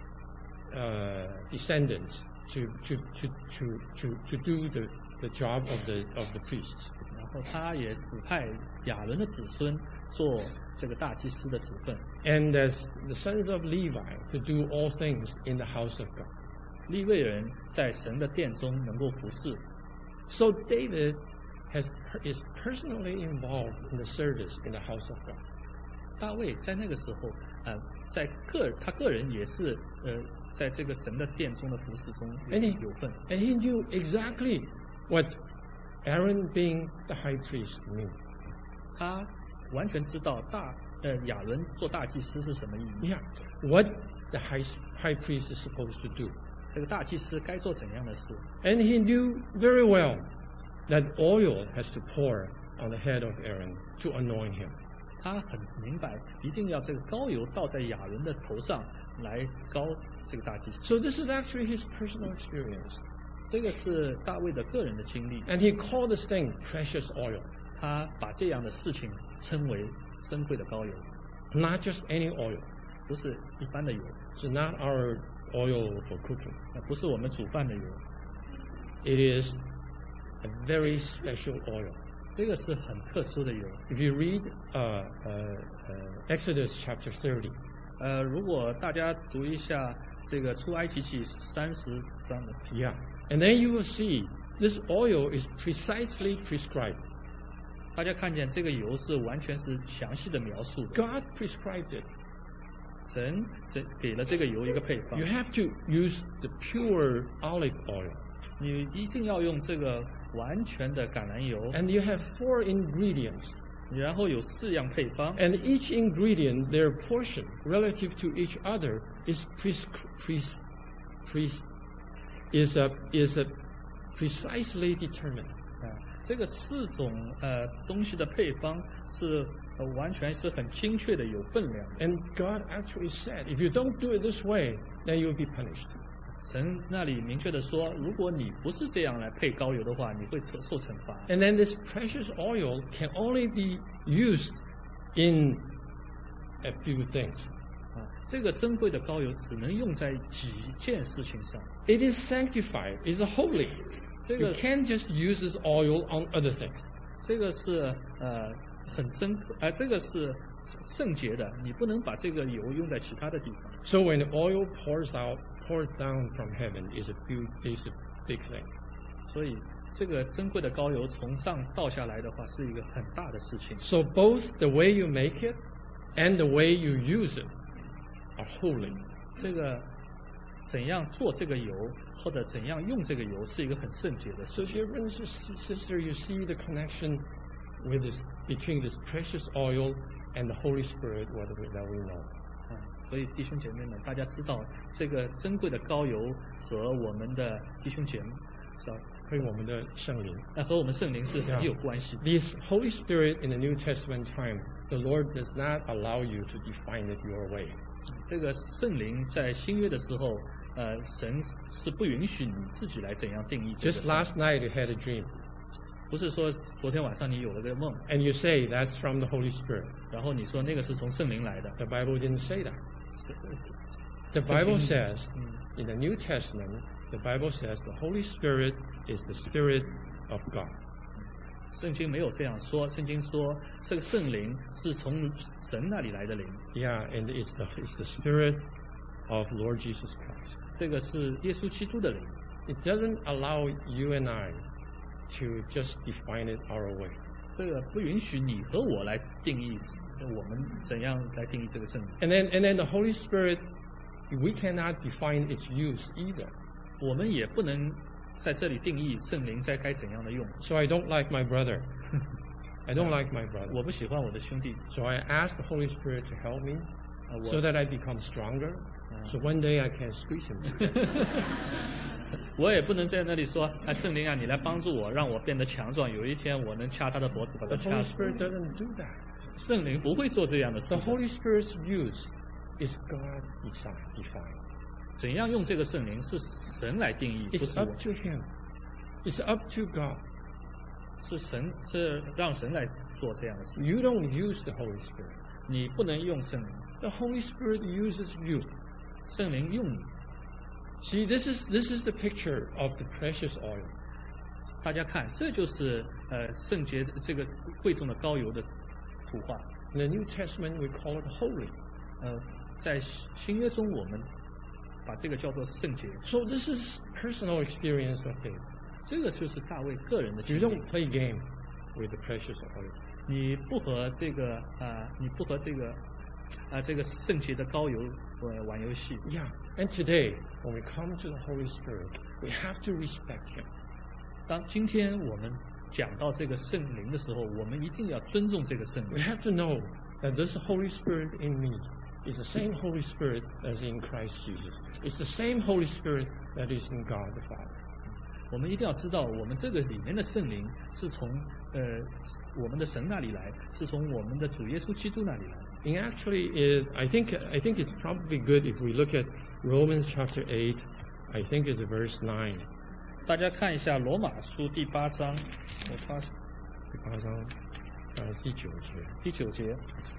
uh, descendants to, to, to, to, to, to do the, the job of the, of the priests. 然后他也指派亚伦的子孙做这个大祭司的职分， And as the sons of Levi to do all things in the house of God. 利未人在神的殿中能够服侍。 So David has, is personally involved in the service in the house of God. 大卫在那个时候，呃，在个他个人也是呃，在这个神的殿中的服侍中有 And he, 有份。 and he knew exactly what Aaron being the high priest meant. 他完全知道大呃亚伦做大祭司是什么意义， Yeah, what the high, high priest is supposed to do. 这个大祭司该做怎样的事。 And he knew very well that oil has to pour on the head of Aaron to anoint him. 他很明白，一定要这个膏油倒在亚伦的头上来膏这个大祭司。 So this is actually his personal experience. 这个是大卫的个人的经历， And he called this thing precious oil, 他把这样的事情称为珍贵的膏油， not just any oil. 不是一般的油， It's not our oil for cooking. 呃不是我们煮饭的油， It is a very special oil. 这个是很特殊的油。 If you read uh, uh, uh, Exodus chapter thirty, 呃，如果大家读一下这个出埃及记三十章的， yeah, and then you will see this oil is precisely prescribed. 大家看见这个油是完全是详细的描述的。 God prescribed it. 神神给了这个油一个配方 You，have to use the pure olive oil. 你一定要用这个完全的橄榄油， And you have four ingredients. 然后有四样配方， And each ingredient, their portion relative to each other is pres, pres, pres, is a, is a precisely determined. 啊，这个四种呃东西的配方是呃完全是很精确的有分量的。 And God actually said, if you don't do it this way, then you'll be punished. 神那里明确的说，如果你不是这样来配膏油的话，你会受受惩罚。 And then this precious oil can only be used in a few things. 啊，这个珍贵的膏油只能用在几件事情上。 It is sanctified, it is holy. 这 You 个 can't just use this oil on other things. 这个是呃很珍呃这个是圣洁的，你不能把这个油用在其他的地方。 So when the oil pours out, pours down from heaven is a few, is a big thing. 所以这个珍贵的膏油从上倒下来的话，是一个很大的事情。 So both the way you make it and the way you use it are holy. 这个怎样做这个油，或者怎样用这个油，是一个很圣洁的 So 事情。 dear brothers and sisters, you see the connection with this, between this precious oil and the Holy Spirit, what we, that we know. 嗯，所以弟兄姐妹们，大家知道这个珍贵的膏油和我们的弟兄姐妹，是吧？ 和我们的圣灵。 那和我们圣灵是很有关系的。 This Holy Spirit in the New Testament time, the Lord does not allow you to define it your way. 这个圣灵在新约的时候，呃，神是不允许你自己来怎样定义这个 Just 圣灵。 last night you had a dream, 不是说昨天晚上你有了个梦， and you say that's from the Holy Spirit. 然后你说那个是从圣灵来的。 The Bible didn't say that. 是 The 圣经 Bible says 嗯 in the New Testament, the Bible says the Holy Spirit is the Spirit of God. 圣经没有这样说，圣经说这个圣灵是从神那里来的灵， Yeah, and it's the, it's the Spirit of Lord Jesus Christ. 这个是耶稣基督的灵。 It doesn't allow you and I to just define it our way. 这个不允许你和我来定义我们怎样来定义这个圣灵。 And then, and then the Holy Spirit, we cannot define its use either. 我们也不能在这里定义圣灵在该怎样的用。 So I don't like my brother. I don't like my brother. 我不喜欢我的兄弟， So I ask the Holy Spirit to help me 呃 so 我 that I become stronger. So one day I can squeeze him. 我也不能在那里说，啊，圣灵啊，你来帮助我，让我变得强壮。有一天我能掐他的脖子，把他 The 掐 Holy 死。 Spirit doesn't do that. 圣灵不会做这样的事 The 的。 Holy Spirit's use is God's design, define. 怎样用这个圣灵是神来定义，不 It's 是 up 我， to Him. It's up to God. 是神是让神来做这样的事。 You don't use the Holy Spirit. 你不能用圣灵， The Holy Spirit uses you. 圣灵用你。 See, this is this is the picture of the precious oil. 大家看，这就是呃圣洁的这个贵重的膏油的图画。 In the New Testament, we call it holy. 呃，在新约中，我们把这个叫做圣洁。 So this is personal experience of David. 这个就是大卫个人的 You 经历。 don't play game with the precious oil. 你不和这个啊、呃你不和这个啊、呃这个圣洁的膏油呃玩游戏。 Yeah. And today, when we come to the Holy Spirit, we have to respect Him. 当今天我们讲到这个圣灵的时候，我们一定要尊重这个圣 We 灵。 have to know that this Holy Spirit in me is the same Holy Spirit as in Christ Jesus. It's the same Holy Spirit that is in God the Father. 我们一定要知道，我们这个里面的圣灵是从呃我们的神那里来，是从我们的主耶稣基督那里来。 And actually, it, I think I think it's probably good if we look at Romans chapter eight. I think it's verse nine. 大家看一下罗马书第八章，我发第八章，呃，第九节。 第九节。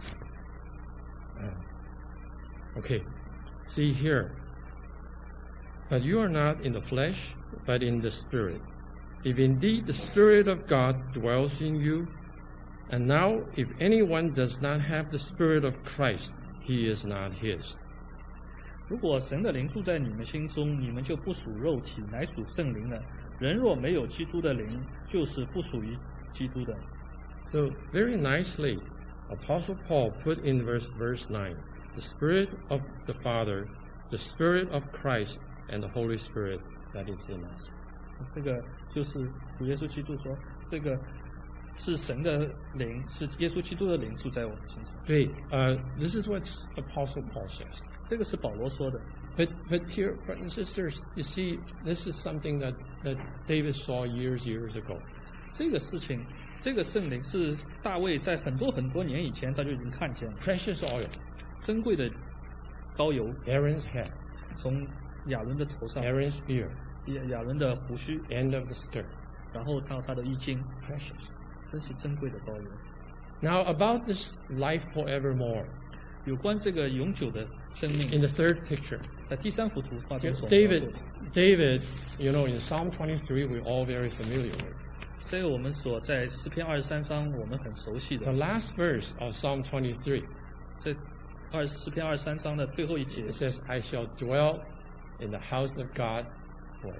Okay, see here. But you are not in the flesh, but in the Spirit. If indeed the Spirit of God dwells in you, and now if anyone does not have the Spirit of Christ, he is not his. 如果神的灵住在你们心中，你们就不属肉体，乃属圣灵了。人若没有基督的灵，就是不属于基督的。 So very nicely, Apostle Paul put in verse verse nine, the Spirit of the Father, the Spirit of Christ, and the Holy Spirit that is in us. 这个就是主耶稣基督说，这个是神的灵，是耶稣基督的灵住在我们心上。 对，呃、this is what Apostle Paul says. 这个是保罗说的。 But but here, brothers and sisters, you see, this is something that, that David saw years, years ago. 这个事情，这个圣灵是大卫在很多很多年以前他就已经看见了， Precious oil, 珍贵的膏油 Aaron's head, 从亚伦的头上， Aaron's beard, 亚亚伦的胡须， end of the skirt. 然后到他的衣襟， Precious. 真是珍贵的膏油。 Now about this life forevermore. 有关这个永久的生命， In the third picture, 在第三幅图画中所描述 David, 的， David, you know, in Psalm twenty-three, we're all very familiar with. 这个我们所在诗篇二十三章我们很熟悉 The 的， last verse of Psalm twenty-three, 这二诗篇二十三章的最后一节 it，says, I shall dwell in the house of God forever.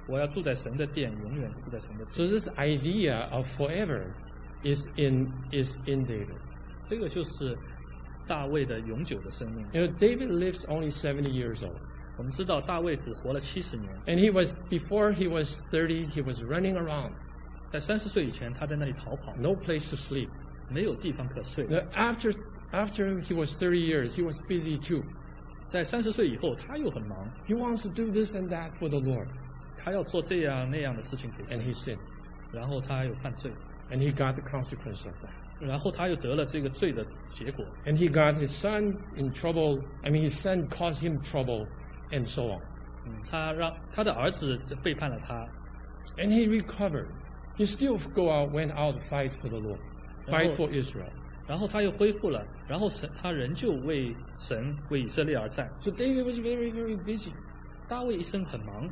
我要住在神的殿，永远住在神的殿。 So this idea of forever is in is in David. 这个就是大卫的永久的生命。 You know, David lives only seventy years old. 我们知道大卫只活了七十年， And he was, before he was thirty, he was running around, 在三十岁以前，他在那里逃跑， no place to sleep. 没有地方可睡。 Now, After, after he was thirty years, he was busy too. 在三十岁以后，他又很忙， He wants to do this and that for the Lord. 他要做这样那样的事情给 And 神， he sinned. 然后他又犯罪， And he got the consequence of that. 然后他又得了这个罪的结果。 And he got his son in trouble. I mean, his son caused him trouble, and so on. 嗯，他让他的儿子背叛了他， And he recovered. He still go out, went out to fight for the Lord, fight for Israel. 然后他又恢复了，然后神他仍旧为神为以色列而战。 So David was very, very busy. 大卫一生很忙，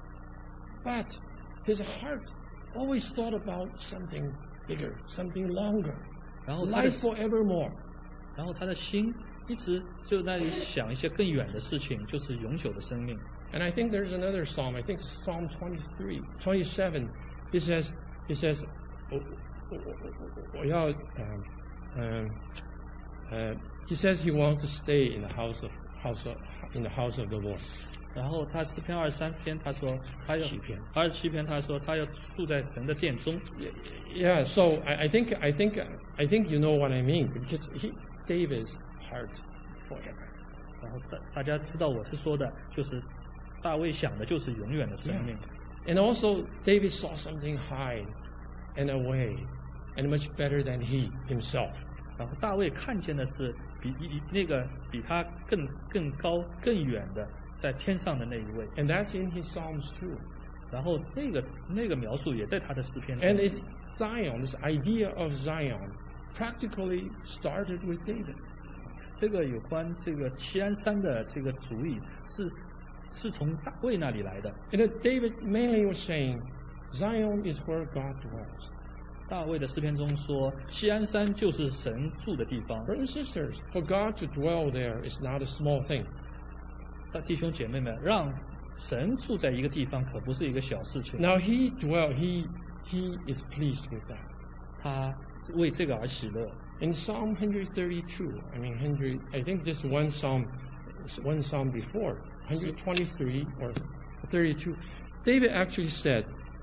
But his heart always thought about something bigger, something longer, 然后他的 life forevermore. 然后他的心一直就在那里想一些更远的事情，就是永久的生命。 And I think there's another psalm. I think Psalm twenty-three, twenty-seven. He says, he says, 我我我我要 um, um, uh, he says he wants to stay in the house of house of, in the house of the Lord. 然后他诗篇二十三篇，他说他要七篇二十七篇，他说他要住在神的殿中。 Yeah, so I, I think I think I think you know what I mean, because he, David's heart is forever. 然后大大家知道我是说的，就是大卫想的就是永远的生命。 And also David saw something high and away and much better than he himself. 然后大卫看见的是比一那个比他更更高更远的在天上的那一位。 And that's in his Psalms too. 然后那个那个描述也在他的诗篇中。 And it's Zion, this idea of Zion, practically started with David. 这个有关这个锡安山的这个主意是是从大卫那里来的。 And that David mainly was saying, Zion is where God dwells. 大卫的诗篇中说，锡安山就是神住的地方。 Brothers and sisters, for God to dwell there is not a small thing. 弟兄姐妹们，让神住在一个地方可不是一个小事情。 Now he dwell, he he is pleased with that. 他为这个而喜乐。 In Psalm one thirty-two, I mean, one hundred, I think this one psalm, one psalm before, one twenty-three or thirty-two, David actually said,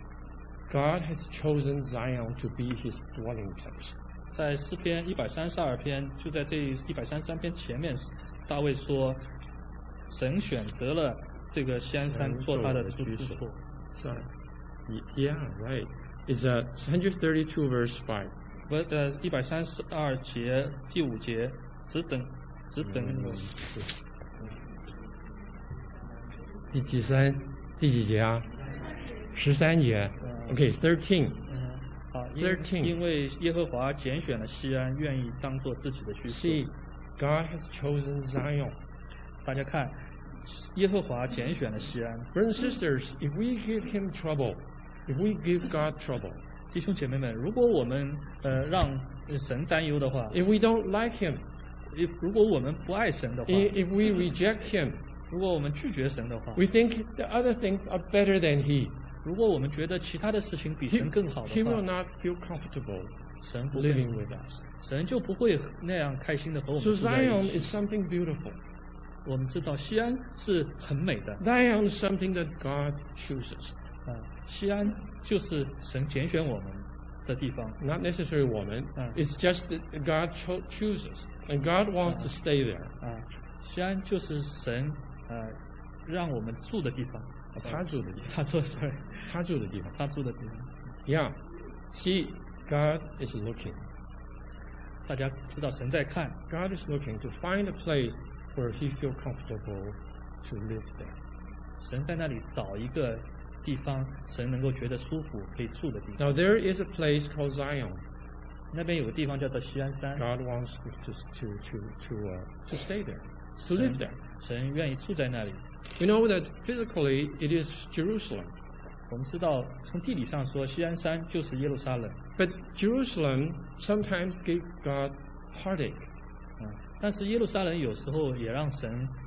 God has chosen Zion to be his dwelling place. 在诗篇一百三十二篇，就在这一百三十三篇前面，大卫说，神选择了这个锡安山做他的住所。 Sorry. Yeah, right. It's uh, one thirty-two verse five. 不，呃，一百三十二节第五节，只等，只等我。 第几三？第几节啊？十三节。Okay, thirteen. 嗯，好，因 thirteen. 因为耶和华拣选了锡安，愿意当做自己的居所。 See, God has chosen Zion. 大家看，耶和华拣选了锡安。 Brothers and sisters, if we give him trouble, if we give God trouble, 弟兄姐妹们，如果我们呃让神担忧的话， if we don't like him, if 如果我们不爱神的话， i- if we reject him, 如果我们拒绝神的话， we think the other things are better than he, 如果我们觉得其他的事情比 he, 神更好 he 的 will 话， not feel comfortable 神不会 living with us. 神就不会那样开心的和我们 So 住在一 Zion 起。 is something beautiful. 我们知道西安是很美的， Zion is something that God chooses. 啊，西安就是神拣选我们的地方。 Not necessarily woman. Ah. It's just that God cho- chooses. And God wants to stay there. 啊，西安就是神呃让我们住的地方。 他住的地方。 他说 sorry， 他住的地方。 他住的地方。 Yeah. See, God is looking. 大家知道神在看， God is looking to find a place where he feels comfortable to live there. 神在那里找一个地方，神能够觉得舒服可以住的地方。 Now there is a place called Zion. 那边有个地方叫做锡安山， God wants to to to to to, uh, to stay there, to live there. 神愿意住在那里。 We know that physically it is Jerusalem, 我们知道，从地理上说，锡安山就是耶路撒冷， but Jerusalem sometimes gave God heartache. 嗯，但是耶路撒冷有时候也让神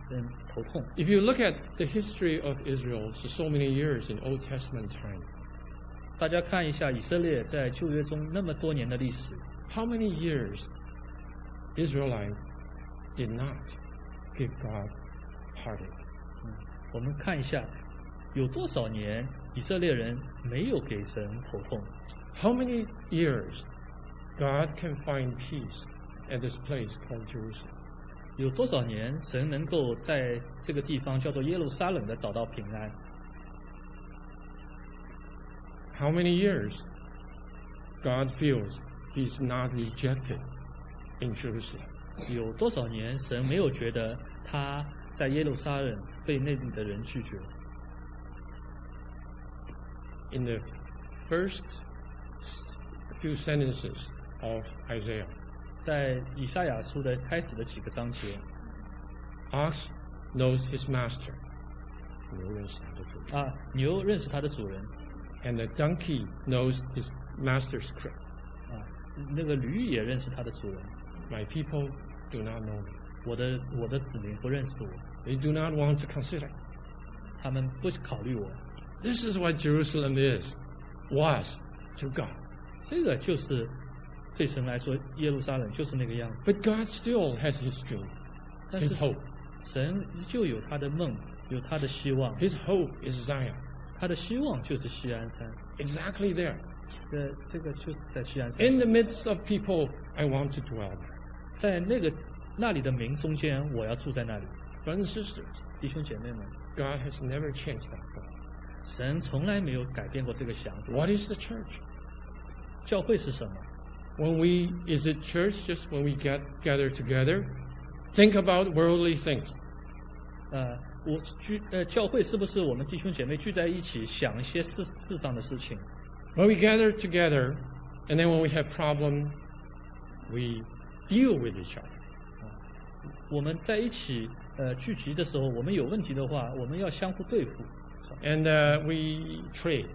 嗯头痛。 If you look at the history of Israel for so many years in Old Testament time, 大家看一下以色列在旧约中那么多年的历史， how many years Israelites did not give God heartache? 我们看一下有多少年以色列人没有给神头痛， How many years God can find peace at this place called Jerusalem? 有多少年神能够在这个地方叫做耶路撒冷的找到平安？ How many years God feels He's not rejected in Jerusalem? 有多少年神没有觉得他在耶路撒冷被那里的人拒绝？ In the first few sentences of Isaiah, 在以赛亚书的开始的几个章节 ox knows his master, 牛认识他的主人， 啊，牛认识它的主人 and the donkey knows his master's crib. 啊，那个驴也认识它的主人。 My people do not know me. 我的我的子民不认识我， They do not want to consider. 他们不考虑我。 This is what Jerusalem is, was to God. 这个就是对神来说，耶路撒冷就是那个样子。 But God still has His dream, 但 His 是 hope. 神依旧有他的梦，有他的希望。 His hope is Zion, 他的希望就是锡安山。 exactly there. 呃，这个就在锡安山 In 上， the midst of people, I want to dwell there. 在那个那里的民中间，我要住在那里。 Brothers and sisters, 弟兄姐妹们， God has never changed that thought. 神从来没有改变过这个想法。 What is the church? 教会是什么？ When we, is it church just when we get gather together? Think about worldly things. 呃，我聚呃，教会是不是我们弟兄姐妹聚在一起想一些世世上的事情？ When we gather together, and then when we have problem, we deal with each other. 我们在一起呃聚集的时候，我们有问题的话，我们要相互对付。 And uh, we trade.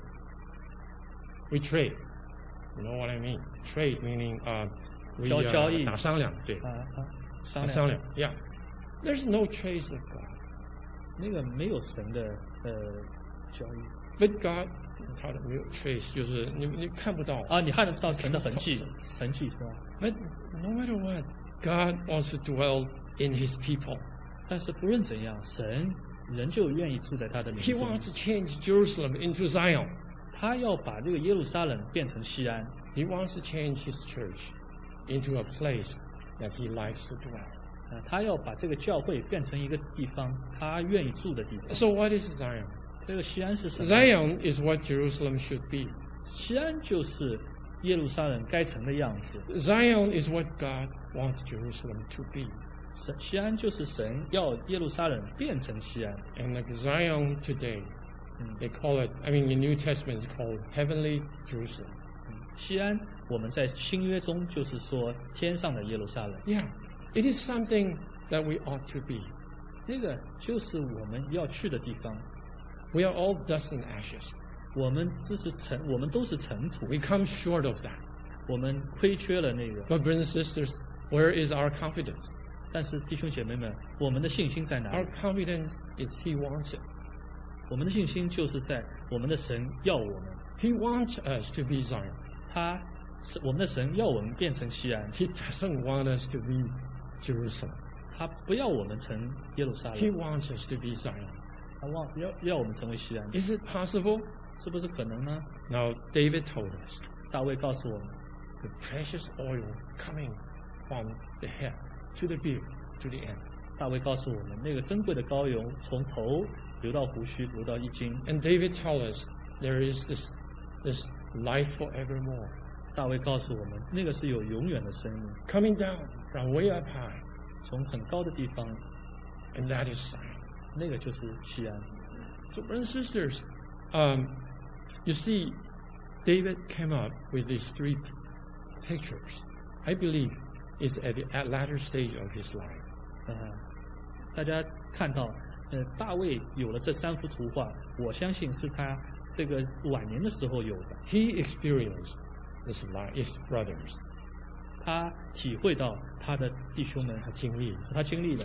We trade. You know what I mean? Trade meaning uh, we 交交 uh, 易。 打商量，对， 啊啊，商量打商量。Yeah. There's no trace of God. 那个没有神的呃交易 But God, 他的没有 trace，就是你你看不到。 啊，你看得到神的痕迹，痕迹是吧？ But no matter what, God wants to dwell in His people. 但是不论怎样，神仍旧愿意住在他的民 He 中。 wants to change Jerusalem into Zion. 他要把这个耶路撒冷变成锡安， He wants to change His church into a place that He likes to dwell. 啊，他要把这个教会变成一个地方，他愿意住的地方。 So what is Zion? 这个锡安是什么？ Zion is what Jerusalem should be. 锡安就是耶路撒冷该成的样子。 Zion is what God wants Jerusalem to be. 神锡安就是神要耶路撒冷变成锡安。 And like Zion today, they call it, I mean, in New Testament, it's called heavenly Jerusalem. 锡安，我们在新约中就是说天上的耶路撒冷， Yeah, it is something that we ought to be. 那个就是我们要去的地方。 We are all dust and ashes. 我们只是尘，我们都是尘土， We come short of that. 我们亏缺了那个。 But brothers and sisters, where is our confidence? 但是弟兄姐妹们，我们的信心在哪 Our 里？ confidence is He wants it. 我们的信心就是在我们的神要我们， He wants us to be Zion. 他是我们的神要我们变成锡安， He doesn't want us to be Jerusalem. 他不要我们成耶路撒 He 冷， wants us to be Zion. 他望要要我们成为锡安， Is it possible? 是不是可能呢？ Now, David told us 大卫告诉我们， the precious oil coming from the head to the beard to the end. 大卫告诉我们，那个珍贵的膏油从头流到胡须，流到衣襟。 And David told us there is this, this life forevermore 大卫告诉我们，那个是有永远的生命， coming down from way up high, 从很高的地方， and that is Zion. 那个就是锡安。 So, brothers and sisters, um, you see, David came up with these three pictures. I believe is at the at latter stage of his life. 呃，大家看到，呃，大卫有了这三幅图画，我相信是他这个晚年的时候有的。 He experienced this life, his brothers. 他体会到他的弟兄们他经历了。 他经历的啊，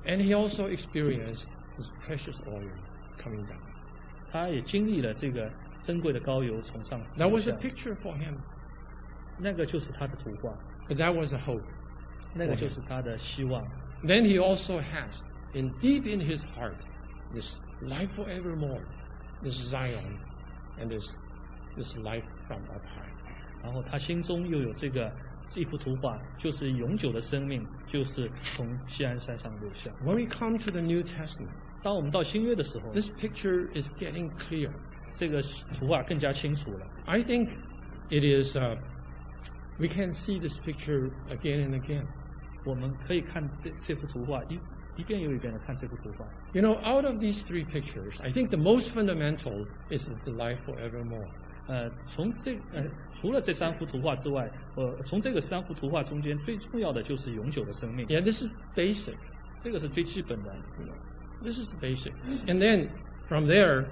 And he also experienced this precious oil coming down. 他也经历了这个珍贵的膏油从上 That 流 was 下 a picture for him. 那个就是他的图画， But that was a hope. 那个就是他的希望。 Then he also has, in deep in his heart, this life forevermore, this Zion, and this this life from up high. 然后他心中又有这个这幅图画，就是永久的生命，就是从锡安山上流下。 When we come to the New Testament, 当我们到新约的时候， this picture is getting clear. 这个图画更加清楚了。 I think it is, uh, we can see this picture again and again. 我们可以看这这幅图画，一一遍又一遍的看这幅图画。 You know, out of these three pictures, I think the most fundamental is this life forevermore. 呃，从这呃，除了这三幅图画之外，呃，从这个三幅图画中间最重要的就是永久的生命， Yeah, this is basic. 这个是最基本的。 You know, this is basic. And then from there,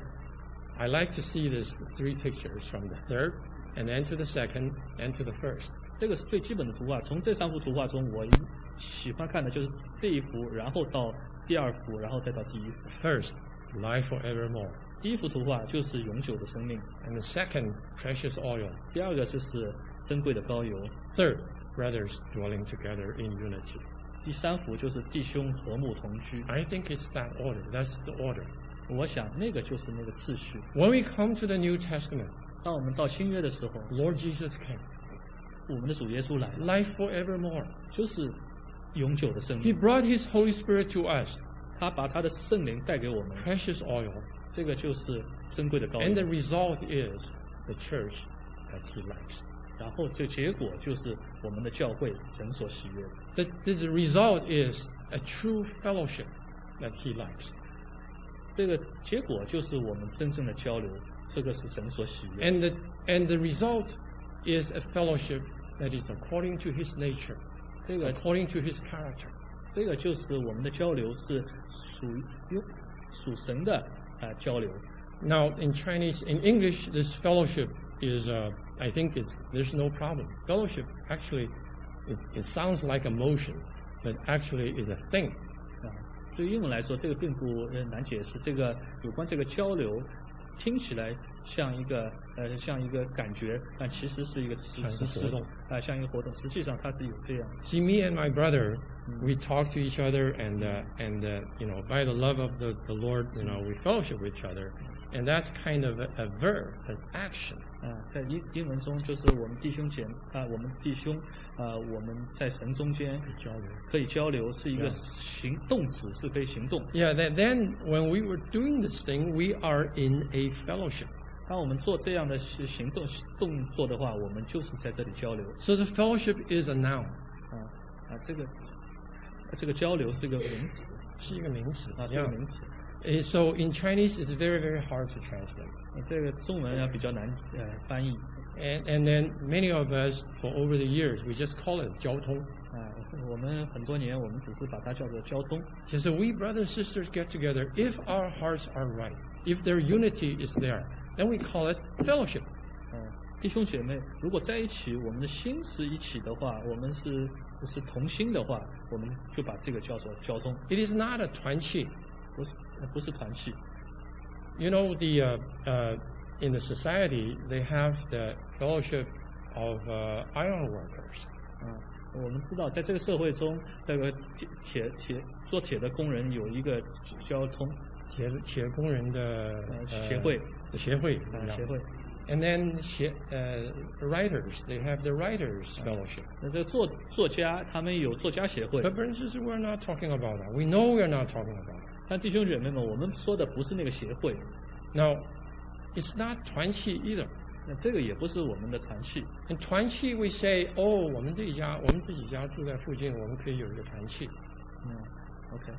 I like to see this three pictures from the third, and then to the second, and to the first. 这个是最基本的图画。从这三幅图画中，我喜欢看的就是这一幅，然后到第二幅，然后再到第一幅。 First, life forevermore. 第一幅图画就是永久的生命， And the second, precious oil. 第二个就是珍贵的膏油， Third, brothers dwelling together in unity. 第三幅就是弟兄和睦同居。 I think it's that order. That's the order. 我想那个就是那个次序。 When we come to the New Testament, 当我们到新约的时候， Lord Jesus came. 我们的主耶稣来了， Life forevermore. 就是永久的生 He 命。 brought His Holy Spirit to us. 他把他的圣灵带给我们， Precious oil. 这个就是珍贵的膏 And the 油。 result is the church that He likes. 然后这结果就是我们的教会神所喜悦的。 The, the result is a true fellowship that He likes. 这个结果就是我们真正的交流，这个是神所喜悦的。 And the, and the result is a fellowship that is according to His nature, 这个 according to His character. 这个就是我们的交流是属于属神的呃交流。 Now, in Chinese, in English, this fellowship is, uh, I think it's, there's no problem. Fellowship actually, is, it sounds like a motion, but actually is a thing. 啊，对于英文来说，这个并不呃难解释。这个有关这个交流，听起来像一个呃像一个感觉，但其实是一个实实实像一个活动啊，像一个活动。实际上它是有这样。 See, me and my brother, we talk to each other, and uh, and uh, you know, by the love of the, the Lord, you know, we fellowship with each other, and that's kind of a, a verb, an action. 啊，在英英文中就是我们弟兄姐啊，我们弟兄啊，我们在神中间交流。 可以交流，是一个 Yeah. 行动词，是可以行动。 Yeah, that, then when we were doing this thing, we are in a fellowship. 当我们做这样的行行动动作的话，我们就是在这里交流。 So the fellowship is a noun. 啊啊，这个这个交流是一个名词是一个名词。 啊，是一个名词。 Uh, So in Chinese, it's very, very hard to translate. 啊这个中文要比较难呃翻译 And, and then many of us, for over the years, we just call it 交通. 啊。我们很多年，我们只是把它叫做交通。 So we brothers and sisters get together. If our hearts are right, if their unity is there, then we call it fellowship. 啊，弟兄姐妹，如果在一起，我们的心是一起的话，我们是是同心的话，我们就把这个叫做交通， It is not a 团契. 不是呃不是团契。 You know, the uh, uh, in the society, they have the fellowship of uh, iron workers. 啊，我们知道，在这个社会中，这个铁铁铁做铁的工人有一个交通铁铁工人的呃协会呃协会啊协会。 And then 协 uh, writers, they have the writers fellowship. 那这个作作家，他们有作家协会。 But brothers and sisters, we're not talking about that. We know we're not talking about that. 但弟兄姐妹们，我们说的不是那个协会， Now, it's not 团契 either. 那这个也不是我们的团契。 In 团契 we say, oh, 我们这一家，我们自己家住在附近，我们可以有一个团契。 嗯 ，OK。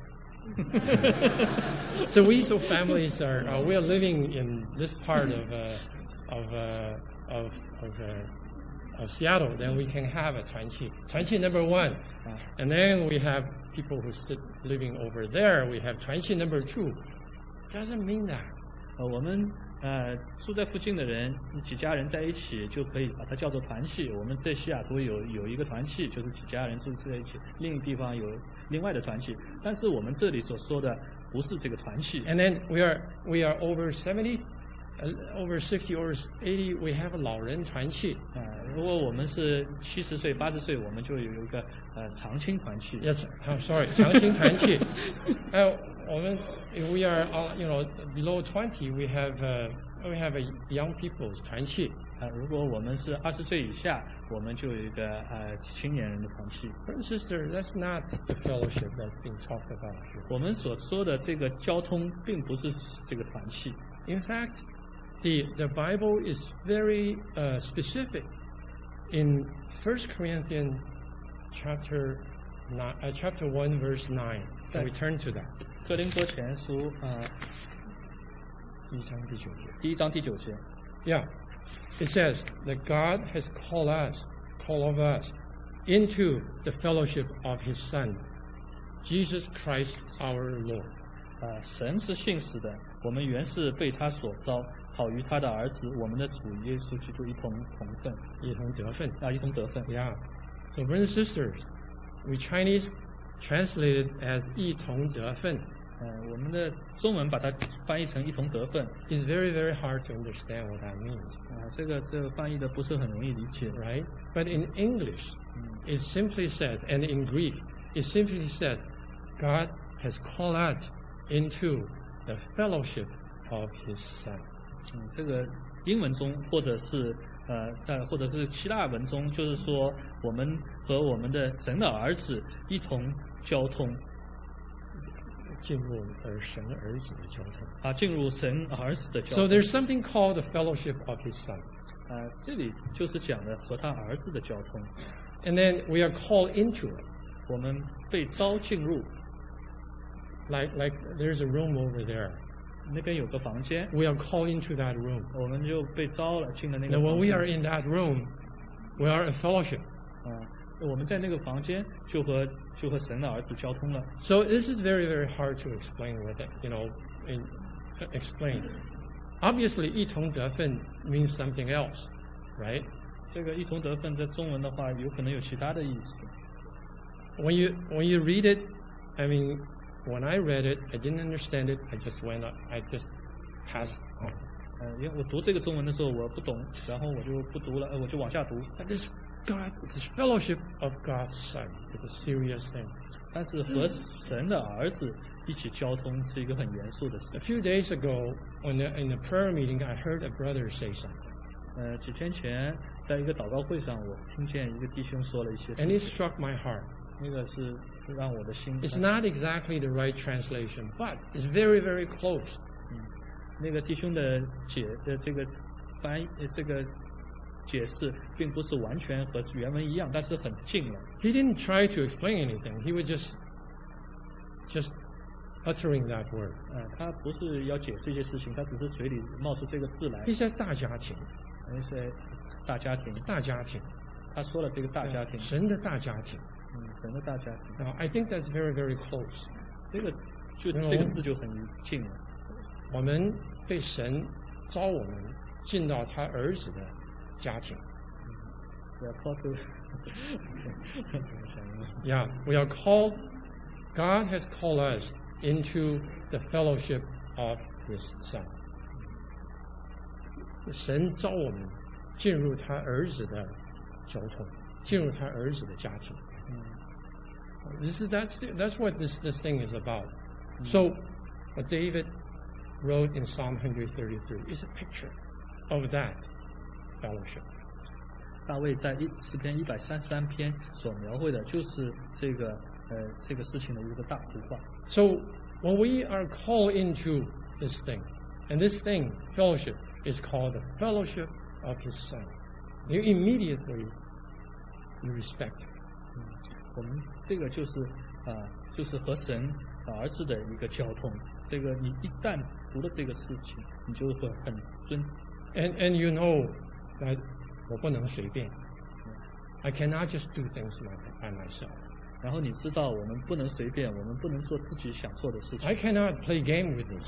So we, so families are, uh, we are living in this part of uh, of uh, of of, uh, of Seattle. Then we can have a 团契. 团契 number one, and then we have people who sit living over there. We have 团契 number two. Doesn't mean that. 呃，我们呃，住在附近的人几家人在一起就可以把它叫做团契。我们在西雅图有有一个团契，就是几家人住在一起；另一地方有另外的团契。但是我们这里所说的不是这个团契。 And then we are we are over seventy, uh, over sixty, over eighty. We have a 老人团契。 啊、如果我们是七十岁、八十岁，我们就有一个呃长青团契。 Yes, I'm sorry, 长青团契。呃，我们 if we are uh, you know below twenty, we have uh, we have a young people 团契。 啊、如果我们是二十岁以下，我们就有一个呃青年人的团契。 Brother and sister, that's not the fellowship that's being talked about here. 我们所说的这个交通，并不是这个团契。 In fact, the the Bible is very uh, specific. In First Corinthians chapter nine, uh, chapter one, verse nine. So we turn to that. 哥林多前书啊、呃、 第一章第九节。 第一章第九节， Yeah, it says that God has called us, called of us, into the fellowship of His Son, Jesus Christ our Lord. 啊、神是信实的，我们原是被他所招，好与他的儿子，我们的主耶稣基督一同同分， 一同得分。 啊，一同得分。 Yeah. So brothers and sisters, we Chinese translated as 一同得分. 呃，我们的中文把它翻译成一同得分， It's very, very hard to understand what that means, 啊、这个这个翻译的不是很容易理解。 right? But in English, it simply says, and in Greek, it simply says, God has called us into the fellowship of His Son. 嗯，这个英文中或者是呃呃或者是希腊文中，就是说我们和我们的神的儿子一同交通， 进入儿神儿子的交通。 啊，进入神儿子的交 So 通。 there's something called the fellowship of His Son. 啊，这里就是讲的和他儿子的交通， And then we are called into it. 我们被招进入， Like, like there's a room over there. 那边有个房间， We are called into that room. 我们就被招了进了那个 And 房 when we 间。 are in that room, we are in fellowship. 啊，我们在那个房间就和就和神的儿子交通了。 So this is very, very hard to explain with it, you know, in, uh, explain. Obviously, 一同得分 means something else, right? 这个一同得分在中文的话，有可能有其他的意思。 When you when you read it, I mean, when I read it, I didn't understand it. I just went up. I just passed on. 呃，因为我读这个中文的时候我不懂，然后我就不读了，呃，我就往下读。 But this God, this fellowship of God's Son is a serious thing. 但是和神的儿子一起交通是一个很严肃的事 A。few days ago, when the, in the prayer meeting, I heard a brother say something, 呃，几天前在一个祷告会上，我听见一个弟兄说了一些 and 事 it 情， struck my heart. 那个是让我的心。 It's not exactly the right translation, but it's very, very close. 那个弟兄的解的这个翻译呃这个解释，并不是完全和原文一样，但是很近了。 He didn't try to explain anything. He was just, just uttering that word. 呃，他不是要解释一些事情，他只是嘴里冒出这个字来。 He said 大家庭， 那是大家庭， 大家庭， 他说了这个大家庭， 神的大家庭。 嗯，神的大家庭， Now, I think that's very, very close. 这个就嗯这个字就很近了。 我们被神招我们进到他儿子的家庭。 We are called to Yeah, we are called, God has called us into the fellowship of His Son. 神召我们进入他儿子的交通，进入他儿子的家庭。This is that's that's what this this thing is about. So, what David wrote in Psalm one thirty-three is a picture of that fellowship. 大卫在一诗篇一百三十三篇所描绘的，就是这个呃这个事情的一个大图画。 So, when we are called into this thing, and this thing, fellowship, is called the fellowship of His Son, you immediately you respect Him. 我们这个就是啊、呃，就是和神儿子的一个交通。这个你一旦读了这个事情，你就会很尊。 And and you know that 我不能随便 I cannot just do things by, by myself. 然后你知道，我们不能随便，我们不能做自己想做的事情 I。cannot play game with this.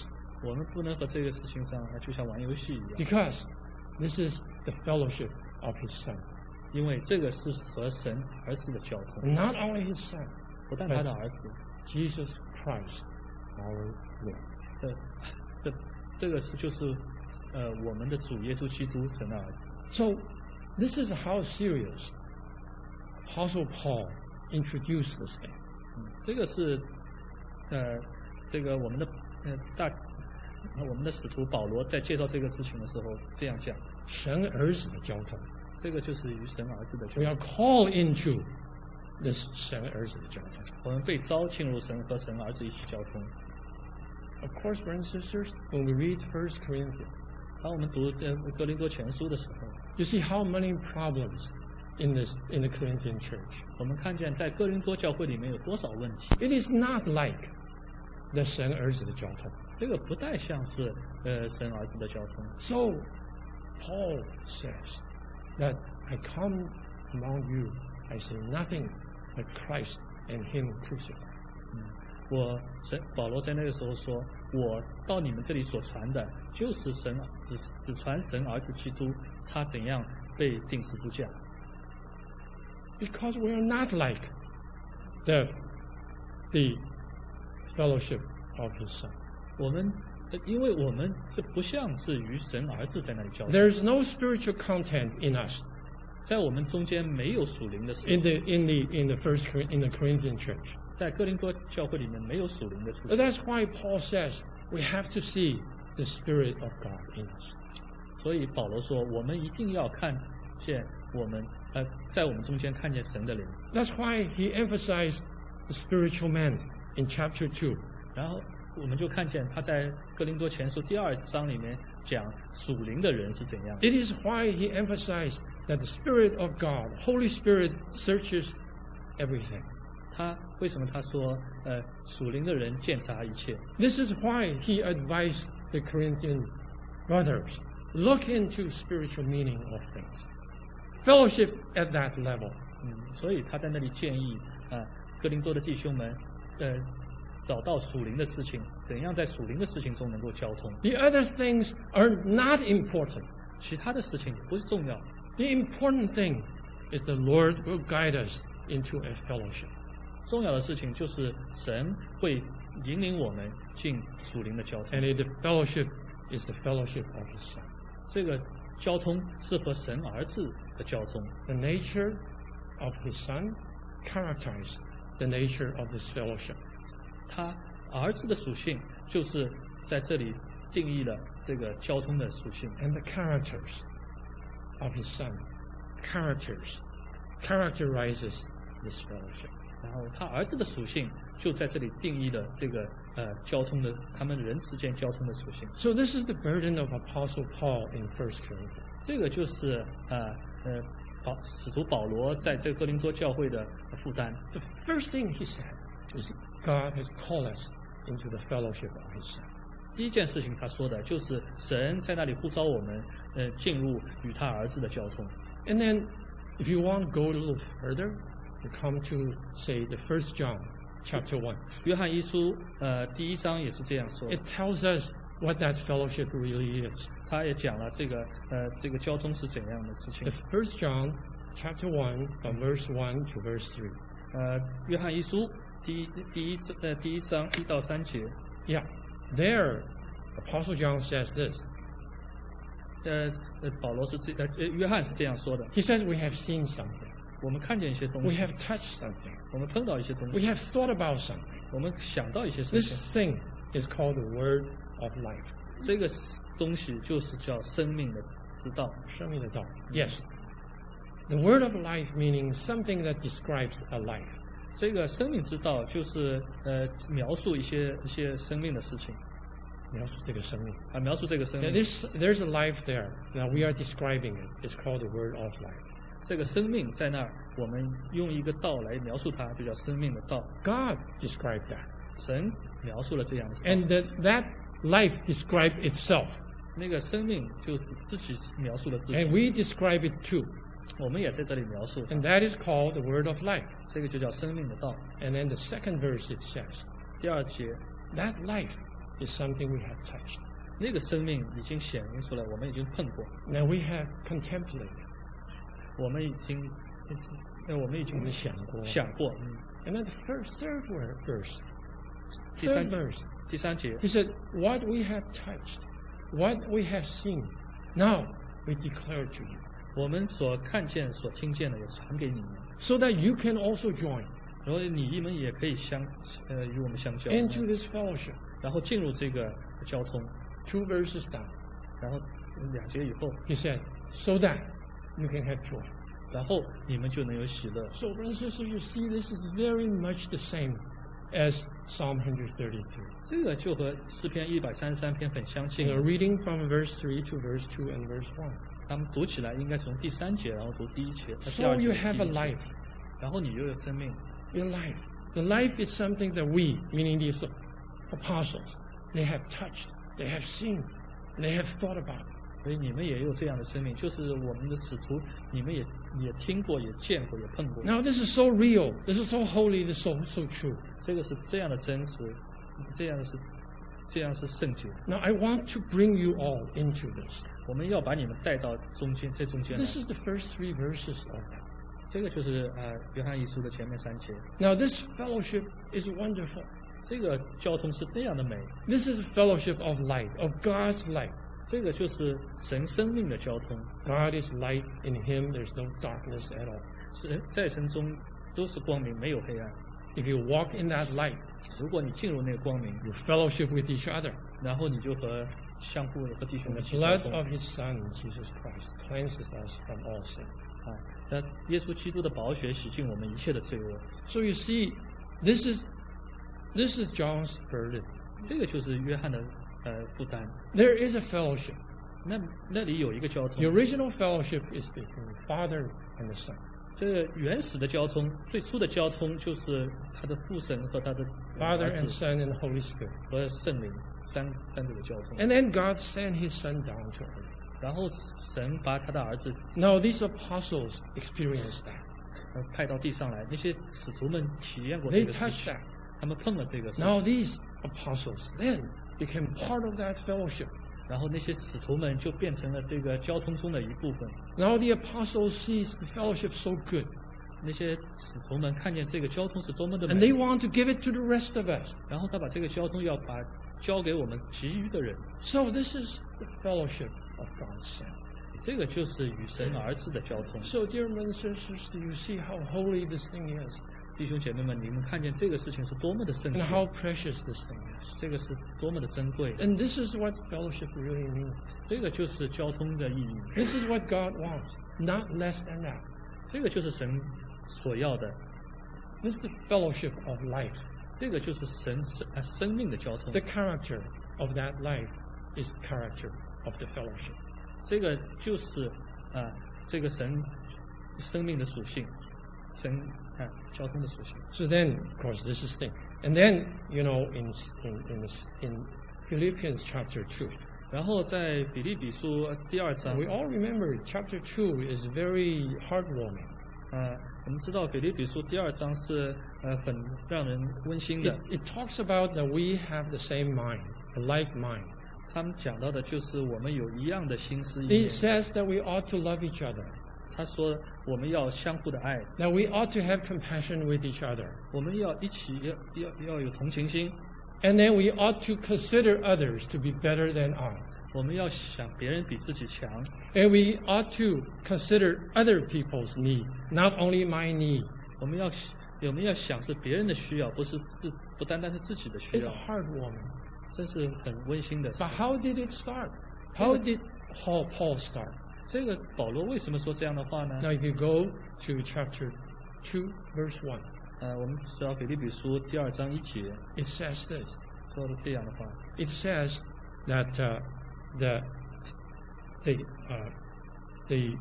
我们不能和这个事情上就像玩游戏一样， because this is the fellowship of His Son. 因为这个是和神儿子的交通， Not only His Son, 不但他的儿子， Jesus Christ, our Lord. 呃，这这个是就是呃我们的主耶稣基督神的儿子。 So this is how serious Apostle Paul introduced this thing. 嗯，这个是呃这个我们的呃大我们的使徒保罗在介绍这个事情的时候这样讲， 神儿子的交通。 这个就是与神儿子的交 We 通。 are called into this 神儿子的交通。 我们被召进入神和神儿子一起交通。 Of course, brothers and sisters, when we read First Corinthians, 当我们读呃哥林多前书的时候， you see how many problems in this in the Corinthian church. 我们看见在哥林多教会里面有多少问题。 It is not like the 神儿子的交通。 这个不太像是呃神儿子的交通。 So Paul says that I come among you, I say nothing but Christ and Him crucified. 我神保罗在那个时候说，我到你们这里所传的，就是神只只传神儿子基督，他怎样被钉十字架。 Because we are not like the the fellowship of His Son. 我们呃因为我们是不像是与神儿子在那里交通， There is no spiritual content in us 在我们中间没有属灵的事 in the in the in the first Cor- in the Corinthian church. 在哥林多教会里面没有属灵的事 So 情， that's why Paul says we have to see the Spirit of God in us. 所以保罗说，我们一定要看见我们呃在我们中间看见神的灵。 That's why he emphasized the spiritual man in chapter two. 然后我们就看见他在哥林多前书第二章里面讲属灵的人是怎样。 It is why he emphasized that the Spirit of God, Holy Spirit, searches everything. 他为什么他说呃属灵的人鉴察一切？ This is why he advised the Corinthian brothers, look into spiritual meaning of things. Fellowship at that level. 嗯，所以他在那里建议啊、呃哥林多的弟兄们呃找到属灵的事情，怎样在属灵的事情中能够交通。 The other things are not important. 其他的事情也不是重要， The important thing is the Lord will guide us into a fellowship. 重要的事情就是神会引领我们进属灵的交通。 And the fellowship is the fellowship of His Son. 这个交通是和神儿子的交通， The nature of His Son characterizes the nature of this fellowship. 他儿子的属性就是在这里定义了这个交通的属性。 And the characters of His Son characters characterizes this fellowship. 然后他儿子的属性就在这里定义了这个呃交通的他们人之间交通的属性。 So this is the burden of Apostle Paul in First Corinthians. 这个就是呃呃保使徒保罗在这个哥林多教会的负担。 The first thing he said is God has called us into the fellowship of His Son. 第一件事情他说的就是神在那里呼召我们呃进入与他儿子的交通。 And then if you want to go a little further, you come to say the First John chapter one. 约翰一书呃第一章也是这样说， It tells us what that fellowship really is. 他也讲了这个呃这个交通是怎样的事情 The。First John chapter one from verse one to verse three. 呃，约翰一书第一第一章呃第一章一到三节， Yeah, there Apostle John says this. 呃呃保罗是这呃呃约翰是这样说的， He says we have seen something. 我们看见一些东 We 西， have touched something. 我们碰到一些东 We 西， have thought about something. 我们想到一些事 This 情， thing is called the word of life. 这个东西就是叫生命的之道。 Show me the dog. Yes. The word of life meaning something that describes a life. 这个生命之道就是呃描述一些一些生命的事情描述这个生命。 啊，描述这个生 Now, 命。 this, there's a life there. Now we are describing it. It's called the word of life. 这个生命在那儿，我们用一个道来描述它，就叫生命的道。 God described that. 神描述了这样的道， And that, that life described itself. 那个生命就是自己描述了自己。 And we describe it too. 我们也在这里描述它， And that is called the word of life. 这个就叫生命的道。 And then the second verse it says, 第二节， that life is something we have touched. 那个生命已经显明出来，我们已经碰过， Now we have contemplated. 我们已经，呃，我们已经我们想过。 想过。嗯 And then the first, third word, verse, 第三 third verse, 第三节， he said, what we have touched, what we have seen, now we declare to you, 我们所看见、所听见的也传给你们， so that you can also join 然后你们也可以相，呃，与我们相交， into this fellowship. 然后进入这个交通。 Two verses down, 然后两节以后， he said, so that you can have joy. 然后你们就能有喜乐。 So, brothers and sisters, you see, this is very much the same as Psalm one thirty-three. 这个就和诗篇一百三十三篇很相近 You。know, reading from verse three to verse two and verse one. 他们读起来应该从第三节，然后读第一节，呃第 So 二节 you 第 have a 一节 life. 然后你又有生命。 Your life. The life is something that we, meaning these apostles, they have touched, they have seen, they have thought about. 所以你们也有这样的生命，就是我们的使徒，你们也也听过，也见过，也碰过。 Now this is so real, this is so holy, this is so, so true. 这个是这样的真实，这样的是这样是圣洁。 Now I want to bring you all into this. 我们要把你们带到中间，这中间来。 This is the first three verses of that. 这个就是呃约翰一书的前面三节。 Now this fellowship is wonderful. 这个交通是那样的美， This is a fellowship of light, of God's light. 这个就是神生命的交通。 God is light, in Him there's no darkness at all. 是在神中都是光明，没有黑暗。 If you walk in that light, 如果你进入那个光明， you fellowship with each other. 然后你就和相互和弟兄 And 们 the 一起交 blood 通 of His Son, Jesus Christ, cleanses us from all sin. 啊。那耶稣基督的宝血洗净我们一切的罪恶， So you see, this is this is John's burden. 这个就是约翰的呃负担。 There is a fellowship. 那那里有一个交 The 通， original fellowship is between the Father and the Son. 这个原始的交通，最初的交通就是他的父神和他的子 Father 儿 and 子 Son and the Holy Spirit. 和圣灵三三者的交通。 And then God sent His Son down to earth. 然后神把他的儿子 Now these apostles experienced that. 呃派到地上来，那些使徒们体验过这 They 个事 touched 情， that. 他们碰了这个事 Now 情， these apostles then became part of that fellowship. 然后那些使徒们就变成了这个交通中的一部分。 Now the apostles sees the fellowship so good. 那些使徒们看见这个交通是多么的 And 美 they，want to give it to the rest of us. 然后他把这个交通要把交给我们其余的人。 So this is the fellowship of God's Son. 这个就是与神儿子的交通。 So dear brothers and sisters, do you see how holy this thing is? 弟兄姐妹们，你们看见这个事情是多么的圣 And 洁， how precious this thing is. 这个是多么的珍贵， And this is what fellowship really means. 这个就是交通的意义， This is what God wants, not less than that. 这个就是神所要的， This is the fellowship of life. 这个就是神生啊生命的交通 The。character of that life is the character of the fellowship. 这个就是啊这个神生命的属性，神啊交通的属性。 So then, of course, this is thing. And then, you know, in in in, in Philippians chapter two, 然后在比利比书第二章， we all remember chapter two is very heartwarming. 啊，我们知道比利比书第二章是呃很让人温馨 It, 的。 it talks about that we have the same mind, a like mind. 他们讲到的就是我们有一样的心思意 It 念。 says that we ought to love each other, 他说我们要相互的爱， that we ought to have compassion with each other, 我们要一起要要要有同情心， and then we ought to consider others to be better than us. 我们要想别人比自己强， And we ought to consider other people's need, not only my need. 我们要我们要想是别人的需要，不是自不单单是自己的需 It's 要， heartwarming. 这是很温馨的事 But。how did it start? How did Paul, Paul start? 这个保罗为什么说这样的话呢？ Now, if you go to chapter two, verse one, 呃，我们知道腓立比书第二章一节 it says this. 说的这样的话， It says that uh, the the uh, the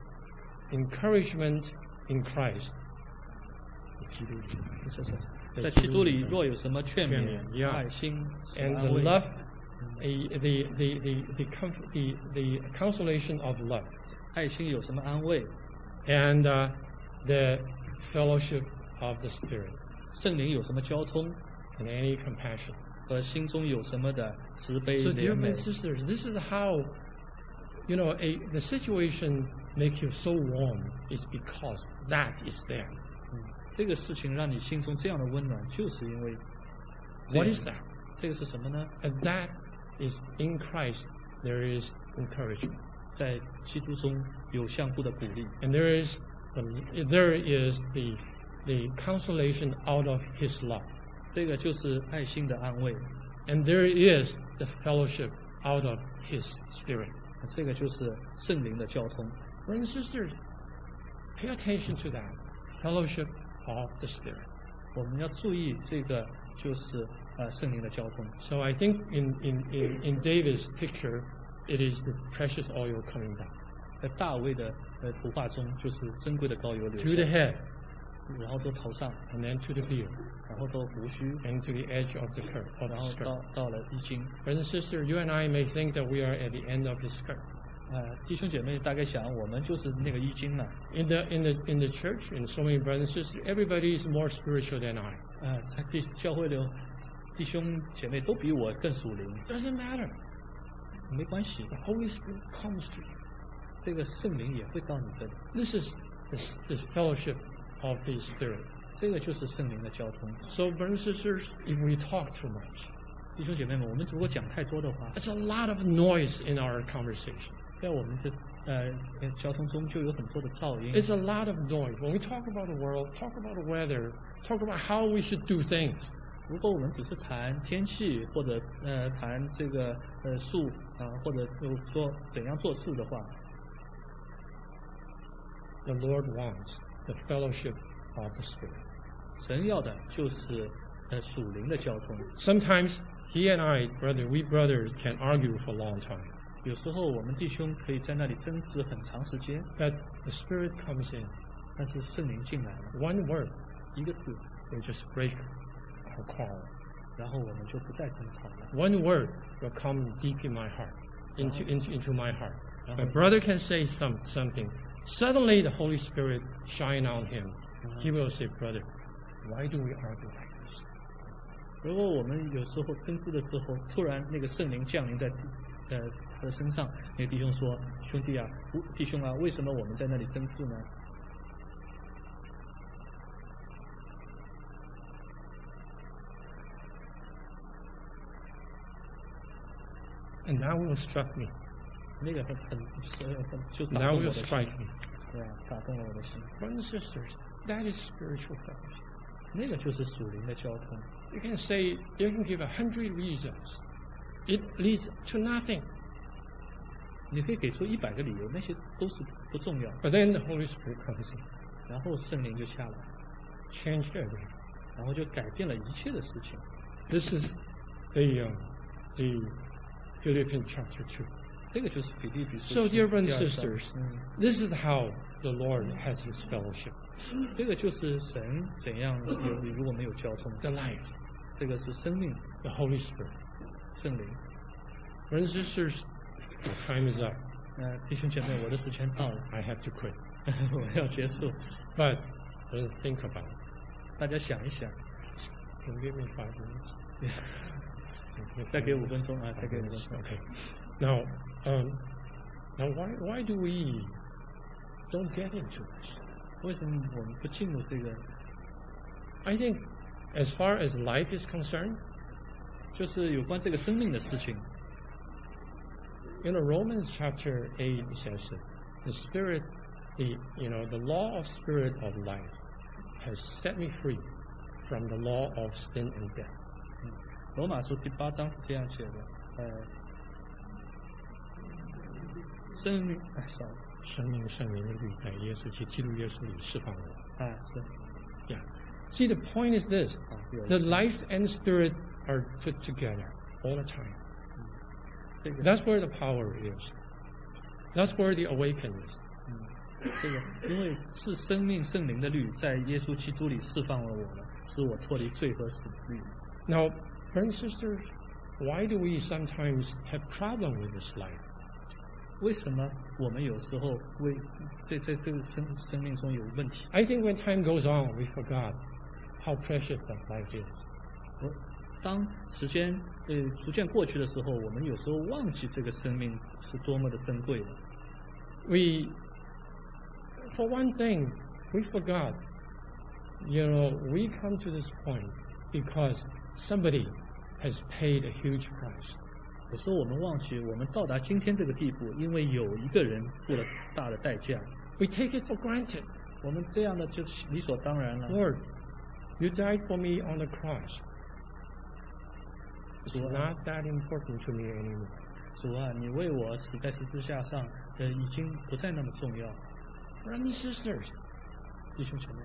encouragement in Christ. 是是是，在基督里若有什么劝劝勉、 勉，yeah. 爱心、 And 安 the 慰 love, the the the the the, comfort, the, the consolation of love, 爱心有什么安慰？ and uh, the fellowship of the Spirit, 圣灵有什么交通？ and any compassion. 和心中有什么的慈悲 So, dear 怜悯 brothers and。sisters, this is how, you know, a, the situation makes you so warm is because that is there. 这个事情让你心中这样的温暖，就是因为这 What 样 is that? 这个是什么呢？ And that is in Christ there is encouragement. 在基督中有相互的鼓励， And there is the, there is the, the consolation out of his love. 这个就是爱心的安慰， And there is the fellowship out of his spirit. 这个就是圣灵的交通。 Brothers and sisters, pay attention to that. Fellowship of the spirit. 我们要注意这个就是呃圣灵的交通。 So I think in, in, in, in David's picture, it is this precious oil coming down 在大卫的呃图画中，就是珍贵的膏油流 to the 下， head 然后到头上， and then to the beard 然后到胡须， and to the edge of the skirt. Of 然 the 后 skirt. 到到了衣襟。 Brothers and sisters, you and I may think that we are at the end of his skirt. 呃，弟兄姐妹大概想，我们就是那个衣襟了。 In the in the in the church, in so many brothers and sisters, everybody is more spiritual than I. 呃，在弟教会里，弟兄姐妹都比我更属灵， Doesn't matter. 没关系， The Holy Spirit comes to you. 这个圣灵也会到你这里。 This is this, this fellowship of the Spirit. 这个就是圣灵的交通。 So, brothers and sisters, if we talk too much, 弟兄姐妹们，我们如果讲太多的话， it's a lot of noise in our conversation. 在我们这呃呃交通中就有很多的噪音。 It's a lot of noise. When we talk about the world, talk about the weather, talk about how we should do things, 如果我们只是谈天气，或者呃谈这个呃树啊、或者就说怎样做事的话， the Lord wants the fellowship of the Spirit. 神要的就是呃属灵的交通。 Sometimes he and I, brother, we brothers can argue for a long time. 有时候我们弟兄可以在那里争执很长时间， But the Spirit comes in. 但是圣灵进来了， One word 一个字， will just break our quarrel. 然后我们就不再争吵了。 One word will come deep in my heart, into, into, into my heart. 然后 My brother can say some, something. Suddenly the Holy Spirit shine on him. He will say, brother, why do we argue like this? 如果我们有时候争执的时候，突然那个圣灵降临在呃他的身上，那个弟兄说：“兄弟啊，弟兄啊，为什么我们在那里争执呢？” And that will struck me. 那个很很是很就打 That 动我 will 的心， strike me. 对啊，打动了我的心。 Brothers and sisters, that is spiritual fellowship. 那个就是属灵的交通。 You can say, you can give a hundred reasons. It leads to nothing. 你可以给出一百个理由，那些都是不重要。 But then the Holy Spirit comes in, 然后圣灵就下来， changed everything. 然后就改变了一切的事情。 This is the, uh, the Philippians chapter two. 这个就是腓立比书 So, 第 dear 二 brothers 章 and sisters, 嗯， this is how the Lord has his fellowship. 这个就是神怎样有如果没有交通， The life, 这个是生命 the Holy Spirit. 圣灵。 Brothers and sisters, the time is up. 呃，弟兄姐妹，我的时间到了， I have to quit. 我要结束。 But let's think about it. 大家想一想， Can you give me five minutes? 再给五分钟啊，再给五分钟。 Okay. Now, um, now why why do we don't get into this? 为什么我们不进入这个？ I think, as far as life is concerned, 就是有关这个生命的事情。 you know, Romans chapter eight says that the Spirit, the you know, the law of Spirit of life has set me free from the law of sin and death. 罗马书第八章是这样写的，呃，生命，哎，sorry， 生命圣灵的律在耶稣基基督耶稣里释放我。 啊，是 Yeah. See, the point is this: 啊，有 the life and spirit are put together all the time. 这个 That's where the power is. That's where the awakening is. 这个，因为是生命圣灵的律在耶稣基督里释放了我了，使我脱离罪和死的律。 Now, brothers and sisters, why do we sometimes have problem with this life? 为什么我们有时候为在在这个生生命中有问题？ I think when time goes on, we forgot how precious that life is. 当时间呃逐渐过去的时候，我们有时候忘记这个生命是多么的珍贵的。 We, for one thing, we forgot. You know, we come to this point because somebody has paid a huge price. 有时候我们忘记，我们到达今天这个地步，因为有一个人付了大的代价。 We take it for granted. 我们这样的就理所当然了。 Lord, you died for me on the cross. It's 主啊， not that important to me anymore. 主啊，你为我死在十字架上，呃，已经不再那么重要。 Brothers and sisters, 弟兄姐妹，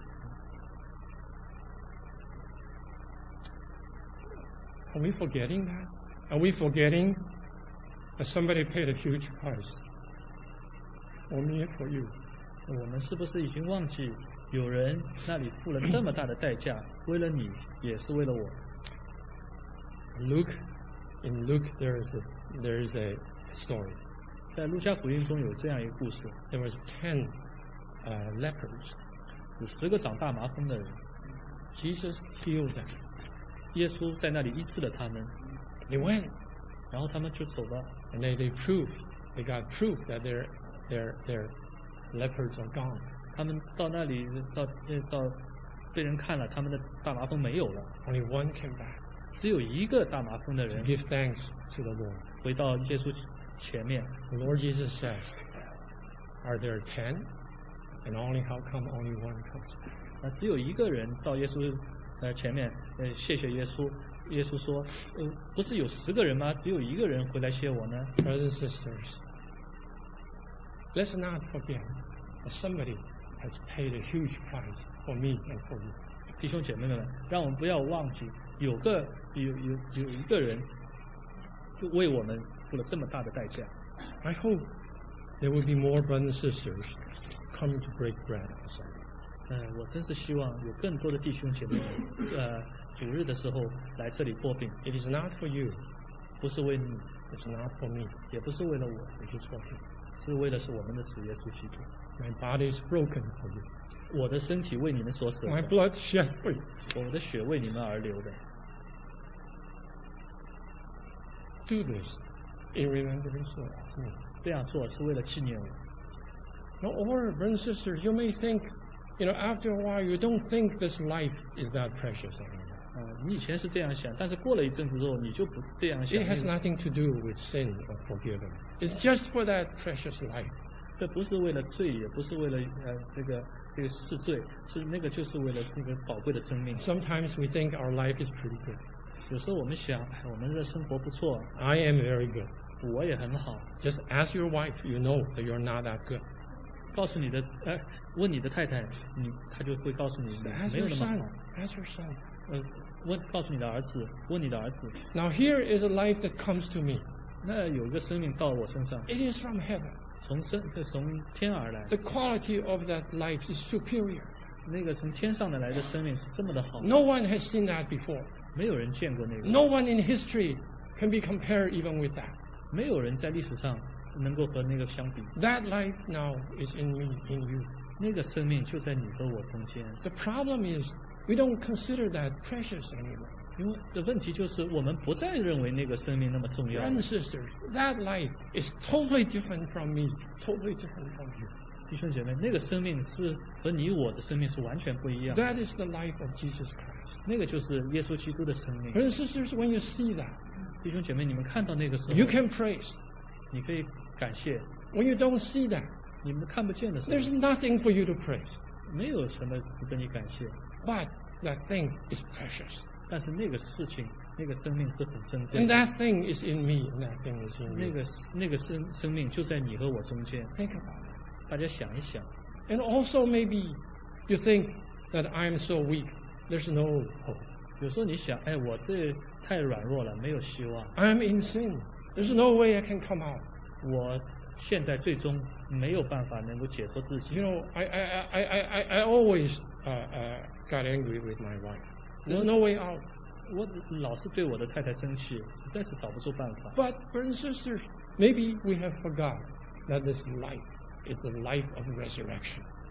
are we forgetting that? Are we forgetting that somebody paid a huge price for me and for you? 我们是不是已经忘记有人那里付了这么大的代价，为了你，也是为了我？ Luke, in Luke, there is a there is a story. 在路加福音中有这样一个故事， There was ten uh, lepers. 有十个长大麻风的人， Jesus healed them. 耶稣在那里医治了他们， They went 然后他们就走了， and they, they proved they got proof that their their their lepers are gone. 他们到那里到呃到被人看了，他们的大麻风没有了， Only one came back 只有一个大麻风的 to 人 give thanks to the Lord. 回到耶稣前面。 The Lord Jesus says, "Are there ten? And only how come only one comes back?" 啊，只有一个人到耶稣呃前面，呃，谢谢耶稣。耶稣说，呃，不是有十个人吗？只有一个人回来谢我呢。 Brothers and sisters, let's not forget that somebody has paid a huge price for me and for you. 弟兄姐妹们，让我们不要忘记，有个有有有一个人，就为我们付了这么大的代价。 I hope there will be more brothers and sisters come to break bread on Sunday. 呃，我真是希望有更多的弟兄姐妹，呃，主日的时候来这里擘饼， It is not for you, 不是为你， it's not for me, 也不是为了我， it is for him. 是为了是我们的主耶稣基督。 My body is broken for you. 我的身体为你们所舍 My 的， blood shed for you. 我的血为你们而流的。 Do this in remembrance of me. 这样做是为了纪念我。 Now, or, brothers and sisters, you may think, you know, after a while, you don't think this life is that precious anymore. 呃，你以前是这样想，但是过了一阵子之后，你就不是这样想。 It has nothing to do with sin or forgiving. It's just for that precious life. 这不是为了罪，也不是为了呃这个这个是罪，是那个就是为了这个宝贵的生命。 Sometimes we think our life is pretty good. 有时候我们想，哎，我们的生活不错， I am very good. 我也很好。 Just ask your wife, you know that you're not that good. 告诉你的，呃，问你的太太，你她就会告诉你 Ask 没有 your 那么 son. 好。 Ask your son. 呃，问告诉你的儿子，问你的儿子， Now, here is a life that comes to me. 那有一个生命到我身上， It is from heaven. 从生这从天而来， The quality of that life is superior. 那个从天上的来的生命是这么的好， No one has seen that before. 没有人见过那个， No one in history can be compared even with that. 没有人在历史上能够和那个相比。 That life now is in me, in you. 那个生命就在你和我中间。 The problem is we don't consider that precious anymore. 因为的问题就是我们不再认为那个生命那么重要。 Brothers and sisters, that life is totally different from me, totally different from you. 弟兄姐妹，那个生命是和你我的生命是完全不一样。 That is the life of Jesus Christ. 那个就是耶稣基督的生命。 Brothers and sisters, when you see that, 弟兄姐妹，你们看到那个时候， you can praise. 你可以感谢； When you don't see that, 你们看不见的时 there's 候， nothing for you to praise. 没有什么值得你感谢。 But that thing is precious. 但是那个事情，那个生命是很珍贵 And 的。 that thing is in me, and that thing is in 那 you. 个那个生生命就在你和我中间。 Think about it. 大家想一想， And also maybe you think that I'm so weak, there's no hope. 有时候你想，哎，我这太软弱了，没有希望。 I'm in sin. There's no way I can come out. 我现在最终没有办法能够解脱自己。 You know, I, I, I, I, I, I always uh, uh, got angry with my wife. There's no way out. 我老是对我的太太生气，实在是找不出办法。 But, brothers and sisters, maybe we have forgot that this life is the life of resurrection.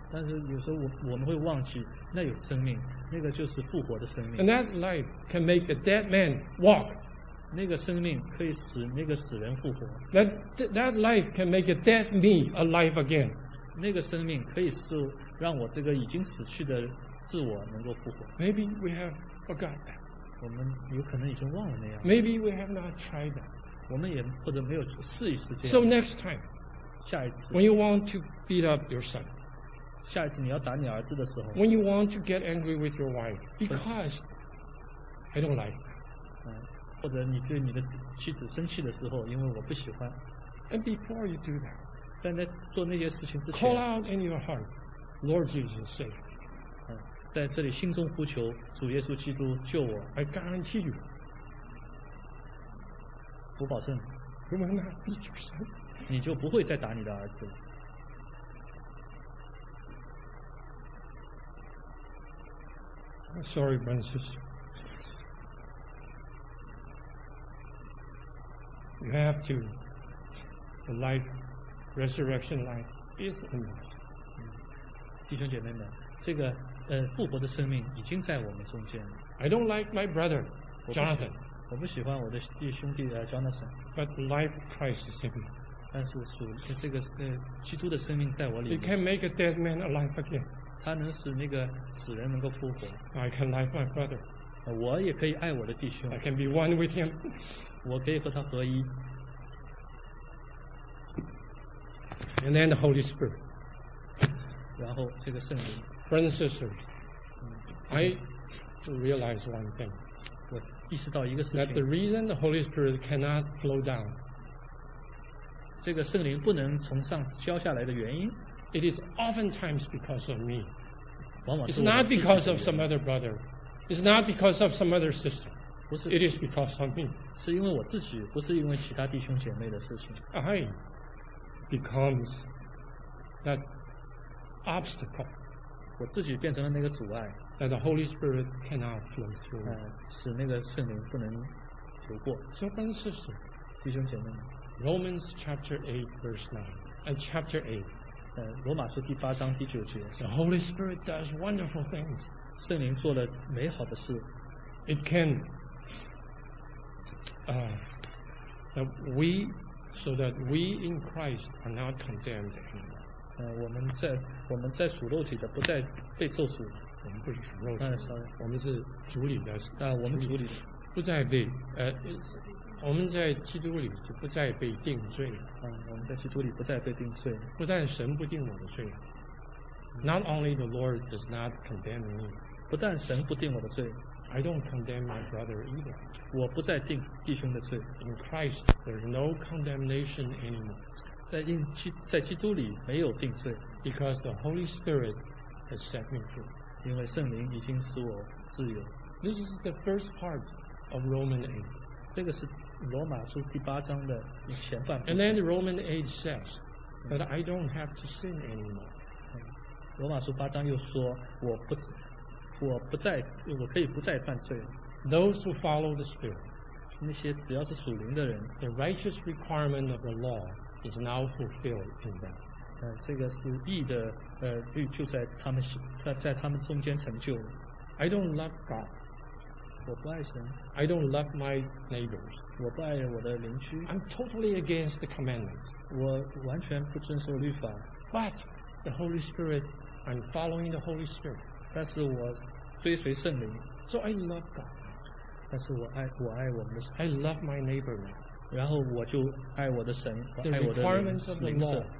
但是有时候我我们会忘记，那有生命，那个就是复活的生命。 And that life can make a dead man walk. 那个生命可以使那个死人复活， That, that life can make a dead me alive again. 那个生命可以使让我这个已经死去的自我能够复活。 Maybe we have forgot that. 我们有可能已经忘了那样， Maybe we have not tried that. 我们也或者没有试一试这 So 样。 next time, 下一次， when you want to beat up your son, 下一次你要打你儿子的时候， when you want to get angry with your wife, because I don't like that. 嗯，或者你对你的妻子生气的时候，因为我不喜欢， And before you do that, 在那做那些事情之 call 前， out in your heart, Lord Jesus, save me. 嗯，在这里心中呼求主耶稣基督救我， I guarantee you, 我保证 you will not beat your son. 你就不会再打你的儿子了。 I'm sorry, brothers and sisters. You have to. The life, resurrection life is in us. 弟兄姐妹们，这个呃复活的生命已经在我们中间了。 I don't like my brother, 我不喜 Jonathan, 我不喜欢我的弟兄弟呃 Jonathan， but the life of Christ is in me. 但是属这个呃基督的生命在我里 It 面， can make a dead man alive again. 他能使那个死人能够复活。 I can love my brother. 呃我也可以爱我的弟兄 I，can be one with him. 我可以和他合一。 And then the Holy Spirit. 然后这个圣灵， Brothers and sisters, I realize one thing. 我意识到一个事 That the 情， reason the Holy Spirit cannot flow down, 这个圣灵不能从上浇下来的原因， it is oftentimes because of me. 往往 It's 是我 not 自己 because 的 of some 原因 other brother. It's not because of some other sister. 不是 It is because of me. 是因为我自己，不是因为其他弟兄姐妹的事情。 I becomes that obstacle 我自己变成了那个阻碍， that the Holy Spirit cannot flow through. 呃，使那个圣灵不能流过。 So, brothers and sisters, 弟兄姐妹们， Romans chapter eight, verse nine, and chapter eight, 呃，罗马书第八章第九节， the Holy Spirit does wonderful things. 圣灵做了美好的事， It can, uh, that we, so that we in Christ are not condemned anymore. 呃，我们在我们在属肉体的不再被咒诅， 我们不是属肉体嗯，sorry 我们是主里的， 啊，我们主里不再被呃，我们在基督里就不再被定罪， 啊，我们在基督里不再被定罪。 不但神不定我的罪 ，Not only the Lord does not condemn me, 不但神不定我的罪， I don't condemn my brother either. 我不再定弟兄的罪。 In Christ, there's no condemnation anymore 在因基在基督里没有定罪， because the Holy Spirit has set me free. 因为圣灵已经使我自由。 This is the first part of Romans eight. 这个是罗马书第八章的前半部 And 分。 then Romans eight says that I don't have to sin anymore. 罗马书八章又说，我不我不再我可以不再犯罪了。 Those who follow the Spirit, 那些只要是属灵的人， the righteous requirement of the law is now fulfilled in them. 呃，这个是义的呃律就在他们在在他们中间成就了。 I don't love God. 我不爱神， I don't love my neighbors. 我不爱我的邻居， I'm totally against the commandments. 我完全不遵守律法， But the Holy Spirit, I'm following the Holy Spirit. 但是我追随圣灵， So I love God. 但是我爱我爱我们的神， I love my neighbor now. 然后我就爱我的神，我 The 爱我的邻 requirements of the 邻 law 舍。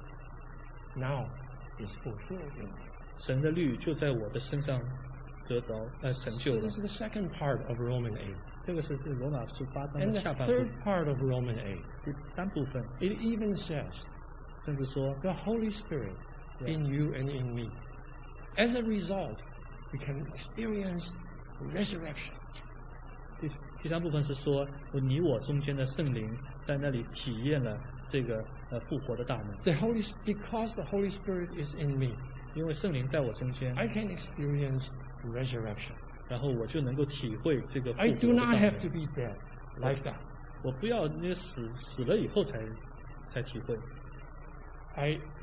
now is fulfilled in me. 神的律就在我的身上得着呃成就 So 了 this。is the second part of Romans eight. 这个是这罗马书八章 And 的 the 下半部 third part of Romans eight, 第三部分， it even says, 甚至说 the Holy Spirit in you and in me. As a result, we can experience resurrection. 第第三部分是说你我中间的圣灵在那里体验了这个呃复活的大能， The Holy, because the Holy Spirit is in me, 因为圣灵在我中间， I can experience resurrection. 然后我就能够体会这个复 I 活 do 的 not 大 have to 能。 be dead like that. 我不要那个死死了以后才才体会， I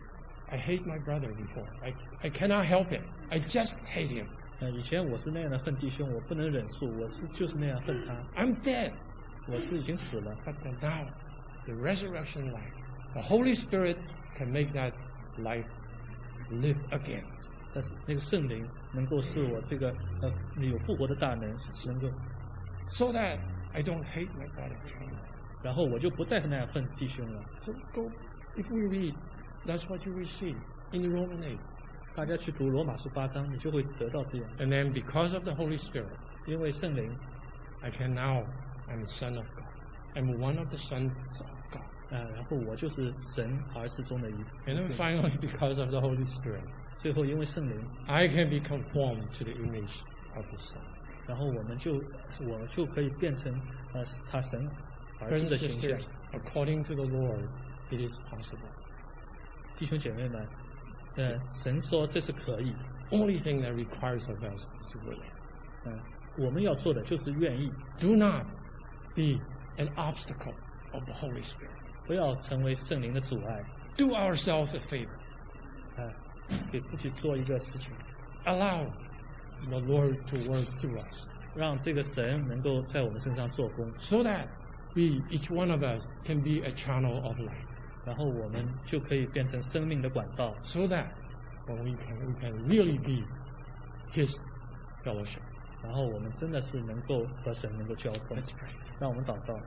I hate my brother before. I, I cannot help it. I just hate him. 呃，以前我是那样的恨弟兄，我不能忍受，我是就是那样恨他， I'm dead. 我是已经死了。 But then now, the resurrection life, the Holy Spirit can make that life live again. 但是那个圣灵能够使我这个呃有复活的大能，能够， So that I don't hate my brother anymore. 然后我就不再那样恨弟兄了。 So go, if we read, that's what you receive in the Roman eight. 大家去读罗马书八章，你就会得到这样。 And then because of the Holy Spirit, 因为圣灵， I can now, I'm a son of God. I'm one of the sons of God. 呃，然后我就是神儿子中的一。 And then finally, because of the Holy Spirit, 最后因为圣灵， I can be conformed to the image of the Son. 然后我们就我就可以变成呃他神儿 Brothers 子 and 的形象。 sisters, according to the Lord, it is possible. 弟兄姐妹们，呃，神说这是可以， Only thing that requires of us is willing. 嗯、我们要做的就是愿意， Do not be an obstacle of the Holy Spirit. 不要成为圣灵的阻碍， Do ourselves a favor. 啊、给自己做一个事情， Allow the Lord to work through us 让这个神能够在我们身上做工， so that we, each one of us, can be a channel of life. 然后我们就可以变成生命的管道， So that well, we, can, we can really be His fellowship. 然后我们真的是能够和神能够交通。 Let's pray. 让我们祷告，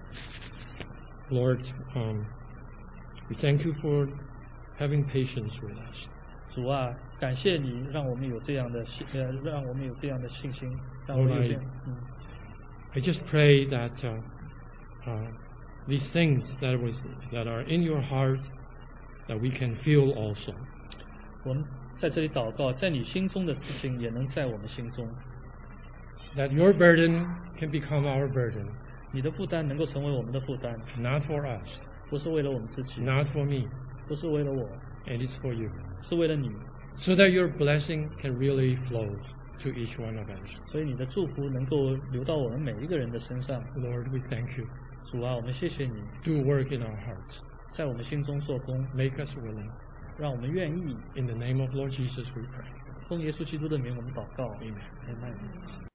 Lord, um, we thank you for having patience with us. 主啊，感谢你让我们有这样的信，呃，让我们有这样的信心，让我们有这样，嗯， I just pray that uh, uh, these things that was that are in your heart, that we can feel also. 我们在这里祷告，在你心中的事情也能在我们心中， That your burden can become our burden, 你的负担能够成为我们的负担， not for us, 不是为了我们自己， not for me, 不是为了我， and it's for you. 是为了你， So that your blessing can really flow to each one of us. 所以你的祝福能够流到我们每一个人的身上。 Lord, we thank you. 主啊，我们谢谢你， Do work in our hearts. 在我们心中做工， Make us willing. 让我们愿意 In the name of Lord Jesus, we pray. 奉耶稣基督的名，我们祷告。 Amen. Amen